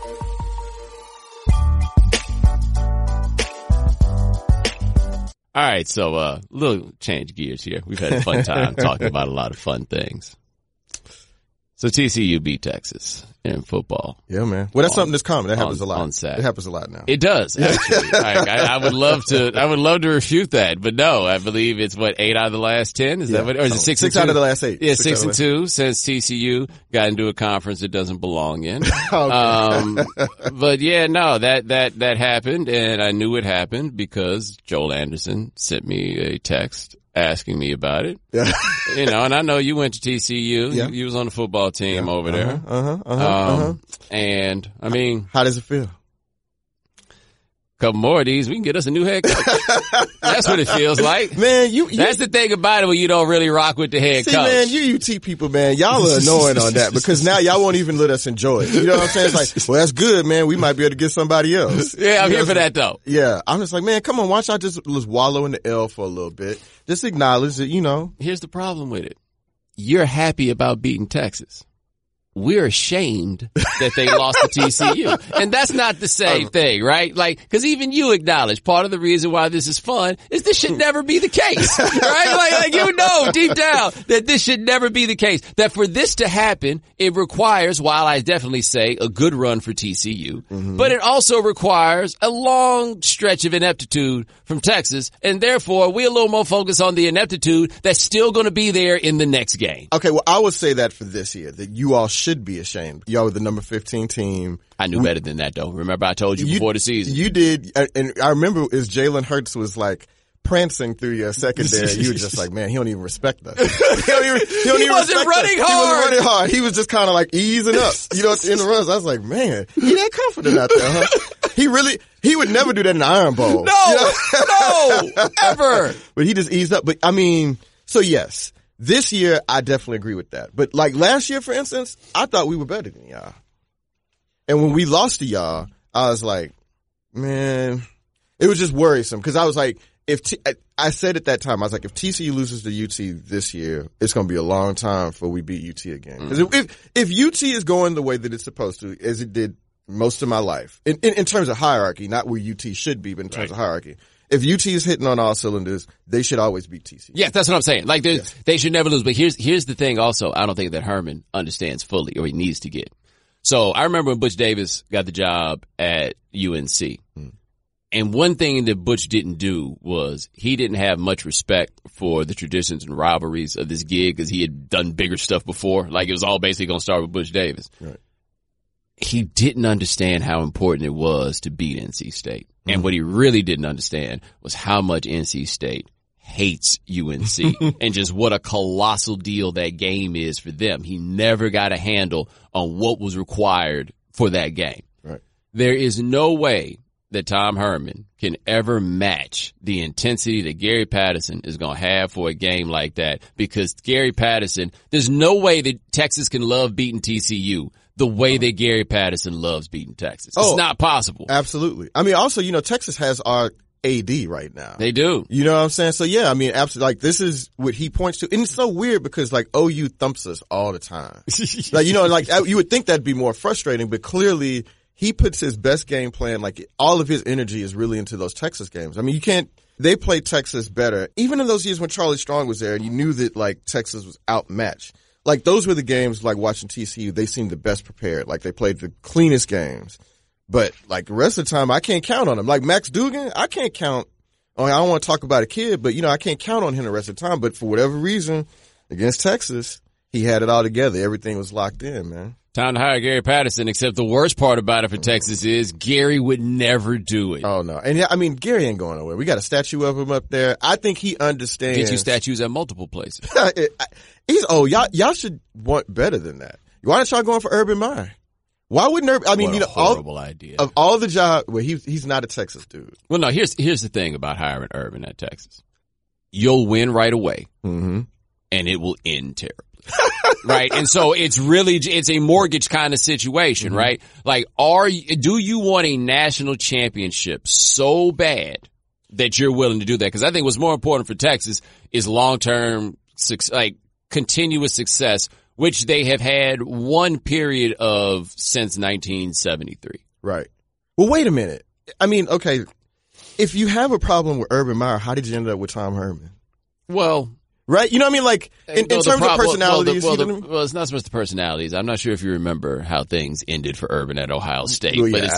All right, so little change gears here. We've had a fun time talking about a lot of fun things. So TCU beat Texas in football. Yeah, man. Well, that's something that's common. That happens a lot. On Saturday. It happens a lot now. It does, actually. I would love to refute that, but no, I believe it's 8 out of the last 10? Is that what, or is it 6 and 2? 6 out of the last 8. Yeah, 6 and 2 since TCU got into a conference it doesn't belong in. But yeah, no, that happened, and I knew it happened because Joel Anderson sent me a text asking me about it. Yeah. And I know you went to TCU. Yeah. You was on the football team over there. And I mean, how does it feel? Couple more of these, we can get us a new head coach. That's what it feels like. Man, that's the thing about it when you don't really rock with the head coach. Man, you UT people, man, y'all are annoying on that because now y'all won't even let us enjoy it. You know what I'm saying? It's like, well, that's good, man. We might be able to get somebody else. Yeah, I'm here for that though. Yeah. I'm just like, man, come on, why don't y'all just wallow in the L for a little bit? Just acknowledge that, Here's the problem with it. You're happy about beating Texas. we're ashamed that they lost to TCU. And that's not the same thing, right? Like, cause even you acknowledge part of the reason why this is fun is this should never be the case, right? Like you know deep down that this should never be the case. That for this to happen, it requires, while I definitely say a good run for TCU, but it also requires a long stretch of ineptitude from Texas. And therefore we're a little more focused on the ineptitude that's still going to be there in the next game. Okay. Well, I would say that for this year, that you all should be ashamed. Y'all were the number 15 team. I knew better than that, though. Remember, I told you before the season. You did, and I remember as Jalen Hurts was like prancing through your secondary, you were just like, man, he don't even respect us. he wasn't running hard. He was just kind of like easing up, you know, in the runs. I was like, man, he that confident out there, huh? He would never do that in the Iron Bowl. No, ever. But he just eased up. But I mean, so yes. This year, I definitely agree with that. But like last year, for instance, I thought we were better than y'all. And when we lost to y'all, I was like, man, it was just worrisome. Cause I was like, I said at that time, I was like, if TCU loses to UT this year, it's going to be a long time before we beat UT again. Cause if UT is going the way that it's supposed to, as it did most of my life, in terms of hierarchy, not where UT should be, but in terms of hierarchy. If UT is hitting on all cylinders, they should always beat TCU. Yes, that's what I'm saying. Like, they should never lose. But here's the thing also, I don't think that Herman understands fully, or he needs to get. So I remember when Butch Davis got the job at UNC. And one thing that Butch didn't do was he didn't have much respect for the traditions and rivalries of this gig because he had done bigger stuff before. Like, it was all basically going to start with Butch Davis. Right. He didn't understand how important it was to beat NC State. And what he really didn't understand was how much NC State hates UNC and just what a colossal deal that game is for them. He never got a handle on what was required for that game. Right. There is no way that Tom Herman can ever match the intensity that Gary Patterson is going to have for a game like that, because Gary Patterson, there's no way that Texas can love beating TCU the way that Gary Patterson loves beating Texas. It's not possible. Absolutely. I mean, also, you know, Texas has our AD right now. They do. You know what I'm saying? So yeah, I mean, absolutely. Like, this is what he points to. And it's so weird because like OU thumps us all the time. Like, you know, like you would think that'd be more frustrating, but clearly he puts his best game plan, like all of his energy is really into those Texas games. I mean, they played Texas better. Even in those years when Charlie Strong was there and you knew that like Texas was outmatched. Like, those were the games, like watching TCU, they seemed the best prepared. Like, they played the cleanest games. But like the rest of the time, I can't count on them. Like Max Duggan, I can't count on, I don't want to talk about a kid, but you know, I can't count on him the rest of the time. But for whatever reason, against Texas, he had it all together. Everything was locked in, man. Time to hire Gary Patterson, except the worst part about it for Texas is Gary would never do it. Oh, no. And yeah, I mean, Gary ain't going nowhere. We got a statue of him up there. I think he understands. Get you statues at multiple places. Y'all should want better than that. Why aren't y'all going for Urban Meyer? Why wouldn't Urban, I mean, you know, horrible idea. Of all the jobs, well, he's not a Texas dude. Well, no, here's the thing about hiring Urban at Texas. You'll win right away. Mm-hmm. And it will end terribly. Right? And so it's a mortgage kind of situation, right? Like, do you want a national championship so bad that you're willing to do that? Because I think what's more important for Texas is long-term, like, continuous success, which they have had one period of since 1973. Right. Well, wait a minute. I mean, okay, if you have a problem with Urban Meyer, how did you end up with Tom Herman? Well, right? You know what I mean? Like, in terms of personalities. Well, it's not so much the personalities. I'm not sure if you remember how things ended for Urban at Ohio State. Well, but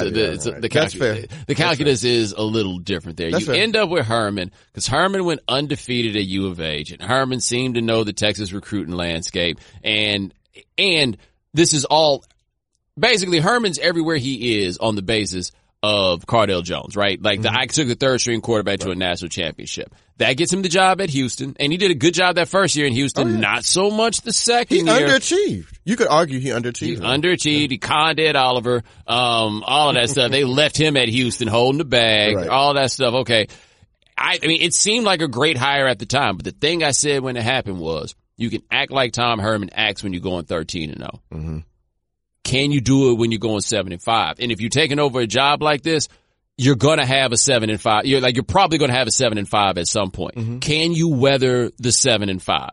the calculus is a little different there. That's fair. End up with Herman, because Herman went undefeated at U of H, and Herman seemed to know the Texas recruiting landscape. And this is all, basically Herman's everywhere he is on the basis of Cardale Jones, right? Like, I took the third string quarterback to a national championship. That gets him the job at Houston, and he did a good job that first year in Houston, not so much the second year. He underachieved. You could argue he underachieved. He conned Ed Oliver, all of that stuff. They left him at Houston holding the bag, all that stuff. Okay. I mean, it seemed like a great hire at the time, but the thing I said when it happened was, you can act like Tom Herman acts when you're going 13-0. Mm-hmm. Can you do it when you're going 7-5? And if you're taking over a job like this, you're going to have a 7-5. You're probably going to have a 7-5 at some point. Mm-hmm. Can you weather the 7-5?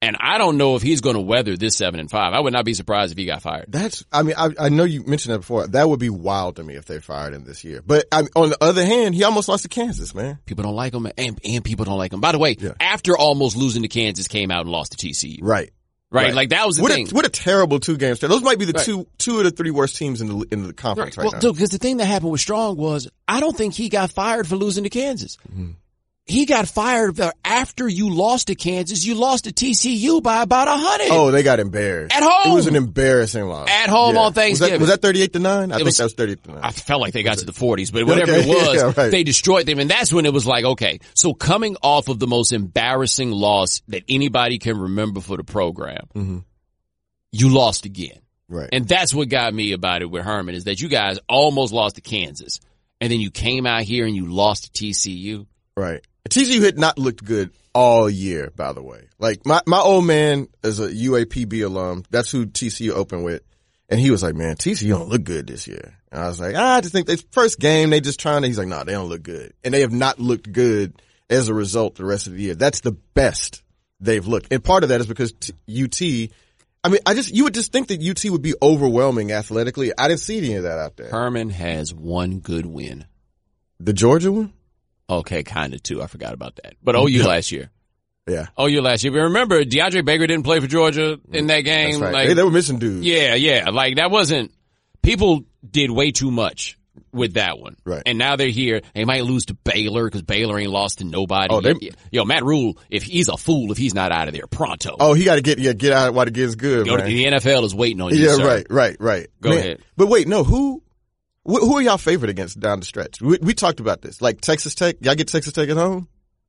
And I don't know if he's going to weather this 7-5. I would not be surprised if he got fired. I know you mentioned that before. That would be wild to me if they fired him this year. But on the other hand, he almost lost to Kansas, man. People don't like him, and people don't like him. By the way, after almost losing to Kansas, came out and lost to TCU. Right. Like that was the thing. What a terrible 2 games. Those might be the two of the 3 worst teams in the conference right now. Well, because the thing that happened with Strong was, I don't think he got fired for losing to Kansas. Mm-hmm. He got fired after you lost to Kansas. You lost to TCU by about 100. Oh, they got embarrassed. At home. It was an embarrassing loss. At home on Thanksgiving. Was that 38-9? I think that was 38-9. I felt like they got to the 40s, but whatever it was, they destroyed them. And that's when it was like, okay, so coming off of the most embarrassing loss that anybody can remember for the program, you lost again. Right. And that's what got me about it with Herman, is that you guys almost lost to Kansas. And then you came out here and you lost to TCU. Right. TCU had not looked good all year, by the way. Like, my old man is a UAPB alum. That's who TCU opened with. And he was like, man, TCU don't look good this year. And I was like, I just think first game, they just trying to, he's like, nah, they don't look good. And they have not looked good as a result the rest of the year. That's the best they've looked. And part of that is because UT, you would just think that UT would be overwhelming athletically. I didn't see any of that out there. Herman has one good win. The Georgia one? Okay, kind of two. I forgot about that. But OU last year. Yeah. OU last year. But remember, DeAndre Baker didn't play for Georgia in that game. That's right. They were missing dudes. Yeah. Like, that wasn't – people did way too much with that one. Right. And now they're here. They might lose to Baylor because Baylor ain't lost to nobody. Matt Rule, if he's a fool if he's not out of there pronto. Oh, he got to get out while the get's good, man. The NFL is waiting on you, Yeah, sir. right. Go ahead. But wait, no, who are y'all favored against down the stretch? We talked about this. Like Texas Tech. Y'all get Texas Tech at home?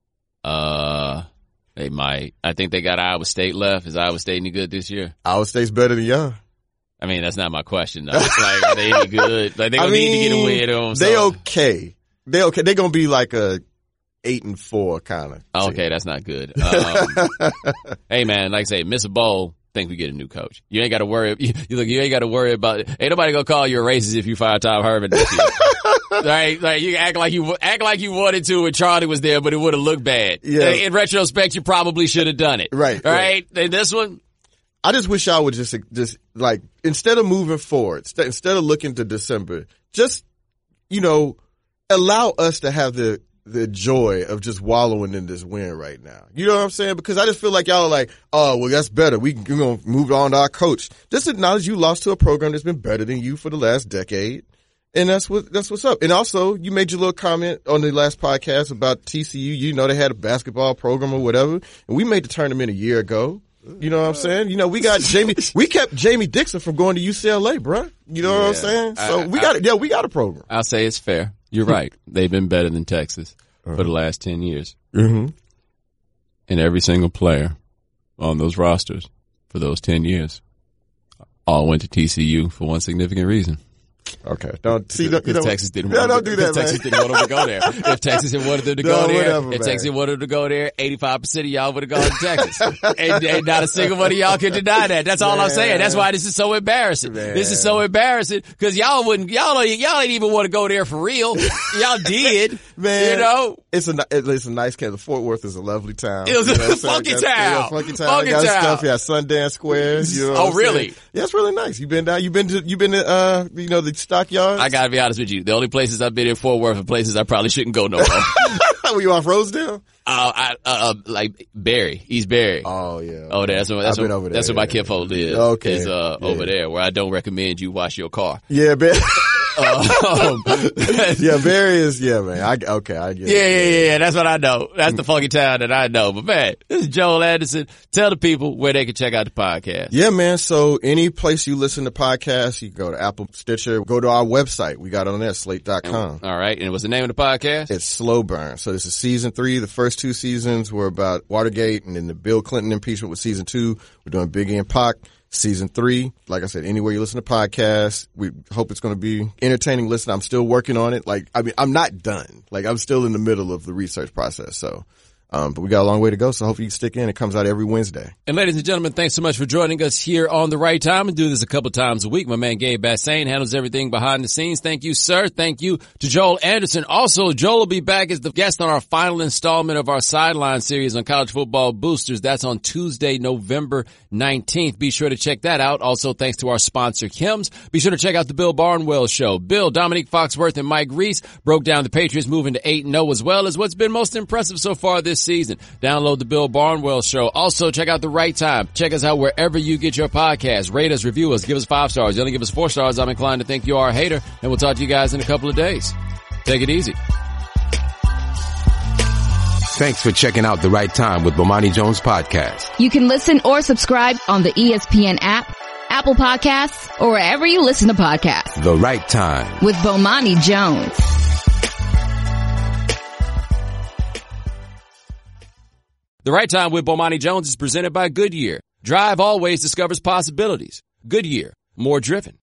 They might. I think they got Iowa State left. Is Iowa State any good this year? Iowa State's better than y'all. I mean, that's not my question, though. It's like, are they any good? Like, they're going to need to get a win on them. They okay. They're going to be like a 8-4 kind of. Okay, that's not good. Hey, man, like I say, miss a bowl. Think we get a new coach. You ain't got to worry. You ain't got to worry about it. Ain't nobody gonna call you a racist if you fire Tom Herman this year. Right? Like, you act like you wanted to when Charlie was there, but it would have looked bad. Yeah. In retrospect, you probably should have done it. Right. And this one, I just wish y'all would just like, instead of moving forward, instead of looking to December, just, allow us to have the joy of just wallowing in this win right now. You know what I'm saying? Because I just feel like y'all are like, oh, well, that's better. We're going to move on to our coach. Just acknowledge you lost to a program that's been better than you for the last decade. And that's what's up. And also, you made your little comment on the last podcast about TCU. They had a basketball program or whatever. And we made the tournament a year ago. You know what I'm saying? We kept Jamie Dixon from going to UCLA, bruh. You know what I'm saying? So we got a program. I'll say it's fair. You're right. They've been better than Texas for the last 10 years. Mm-hmm. And every single player on those rosters for those 10 years all went to TCU for one significant reason. Okay. Texas didn't want them to go there. If Texas had wanted them to go there, Texas wanted them to go there, 85% of y'all would have gone to Texas. and not a single one of y'all can deny that. That's all I'm saying. That's why this is so embarrassing. Man. This is so embarrassing because y'all ain't even want to go there for real. Y'all did. Man. It's a nice campus. Fort Worth is a lovely town. It was a funky town. Funky town. Got stuff. Yeah, Sundance Squares. Oh, really? Yeah, it's really nice. You've been down. You've been to the stockyards. I gotta be honest with you. The only places I've been in Fort Worth are places I probably shouldn't go no more. Were you off Rosedale? Like Barry, East Barry. Oh yeah. Oh, that's where my kinfolk live. Okay. Is over there where I don't recommend you wash your car. Yeah, Barry. Barry is, man. I get it. Yeah. That's what I know. That's the funky town that I know. But man, this is Joel Anderson. Tell the people where they can check out the podcast. Yeah, man. So any place you listen to podcasts, you can go to Apple, Stitcher, go to our website. We got it on there, slate.com. All right. And what's the name of the podcast? It's Slow Burn. So this is season 3. The first 2 seasons were about Watergate, and then the Bill Clinton impeachment was season 2. We're doing Biggie and Pac. Season 3, like I said, anywhere you listen to podcasts, we hope it's going to be entertaining listen. I'm still working on it. I'm not done. I'm still in the middle of the research process. So, But we got a long way to go, so hopefully you stick in. It comes out every Wednesday. And ladies and gentlemen, thanks so much for joining us here on The Right Time. We do this a couple times a week. My man Gabe Bassane handles everything behind the scenes. Thank you, sir. Thank you to Joel Anderson. Also, Joel will be back as the guest on our final installment of our Sideline series on college football boosters. That's on Tuesday, November 19th. Be sure to check that out. Also, thanks to our sponsor, Hims. Be sure to check out the Bill Barnwell Show. Bill, Dominique Foxworth, and Mike Reese broke down the Patriots moving to 8-0 as well as what's been most impressive so far this season. Download the Bill Barnwell Show. Also, check out The Right Time. Check us out wherever you get your podcasts. Rate us, review us, give us 5 stars. You only give us 4 stars, I'm inclined to think you are a hater. And we'll talk to you guys in a couple of days. Take it easy. Thanks for checking out The Right Time with Bomani Jones Podcast. You can listen or subscribe on the ESPN app, Apple Podcasts, or wherever you listen to podcasts. The Right Time with Bomani Jones. The Right Time with Bomani Jones is presented by Goodyear. Drive always discovers possibilities. Goodyear, more driven.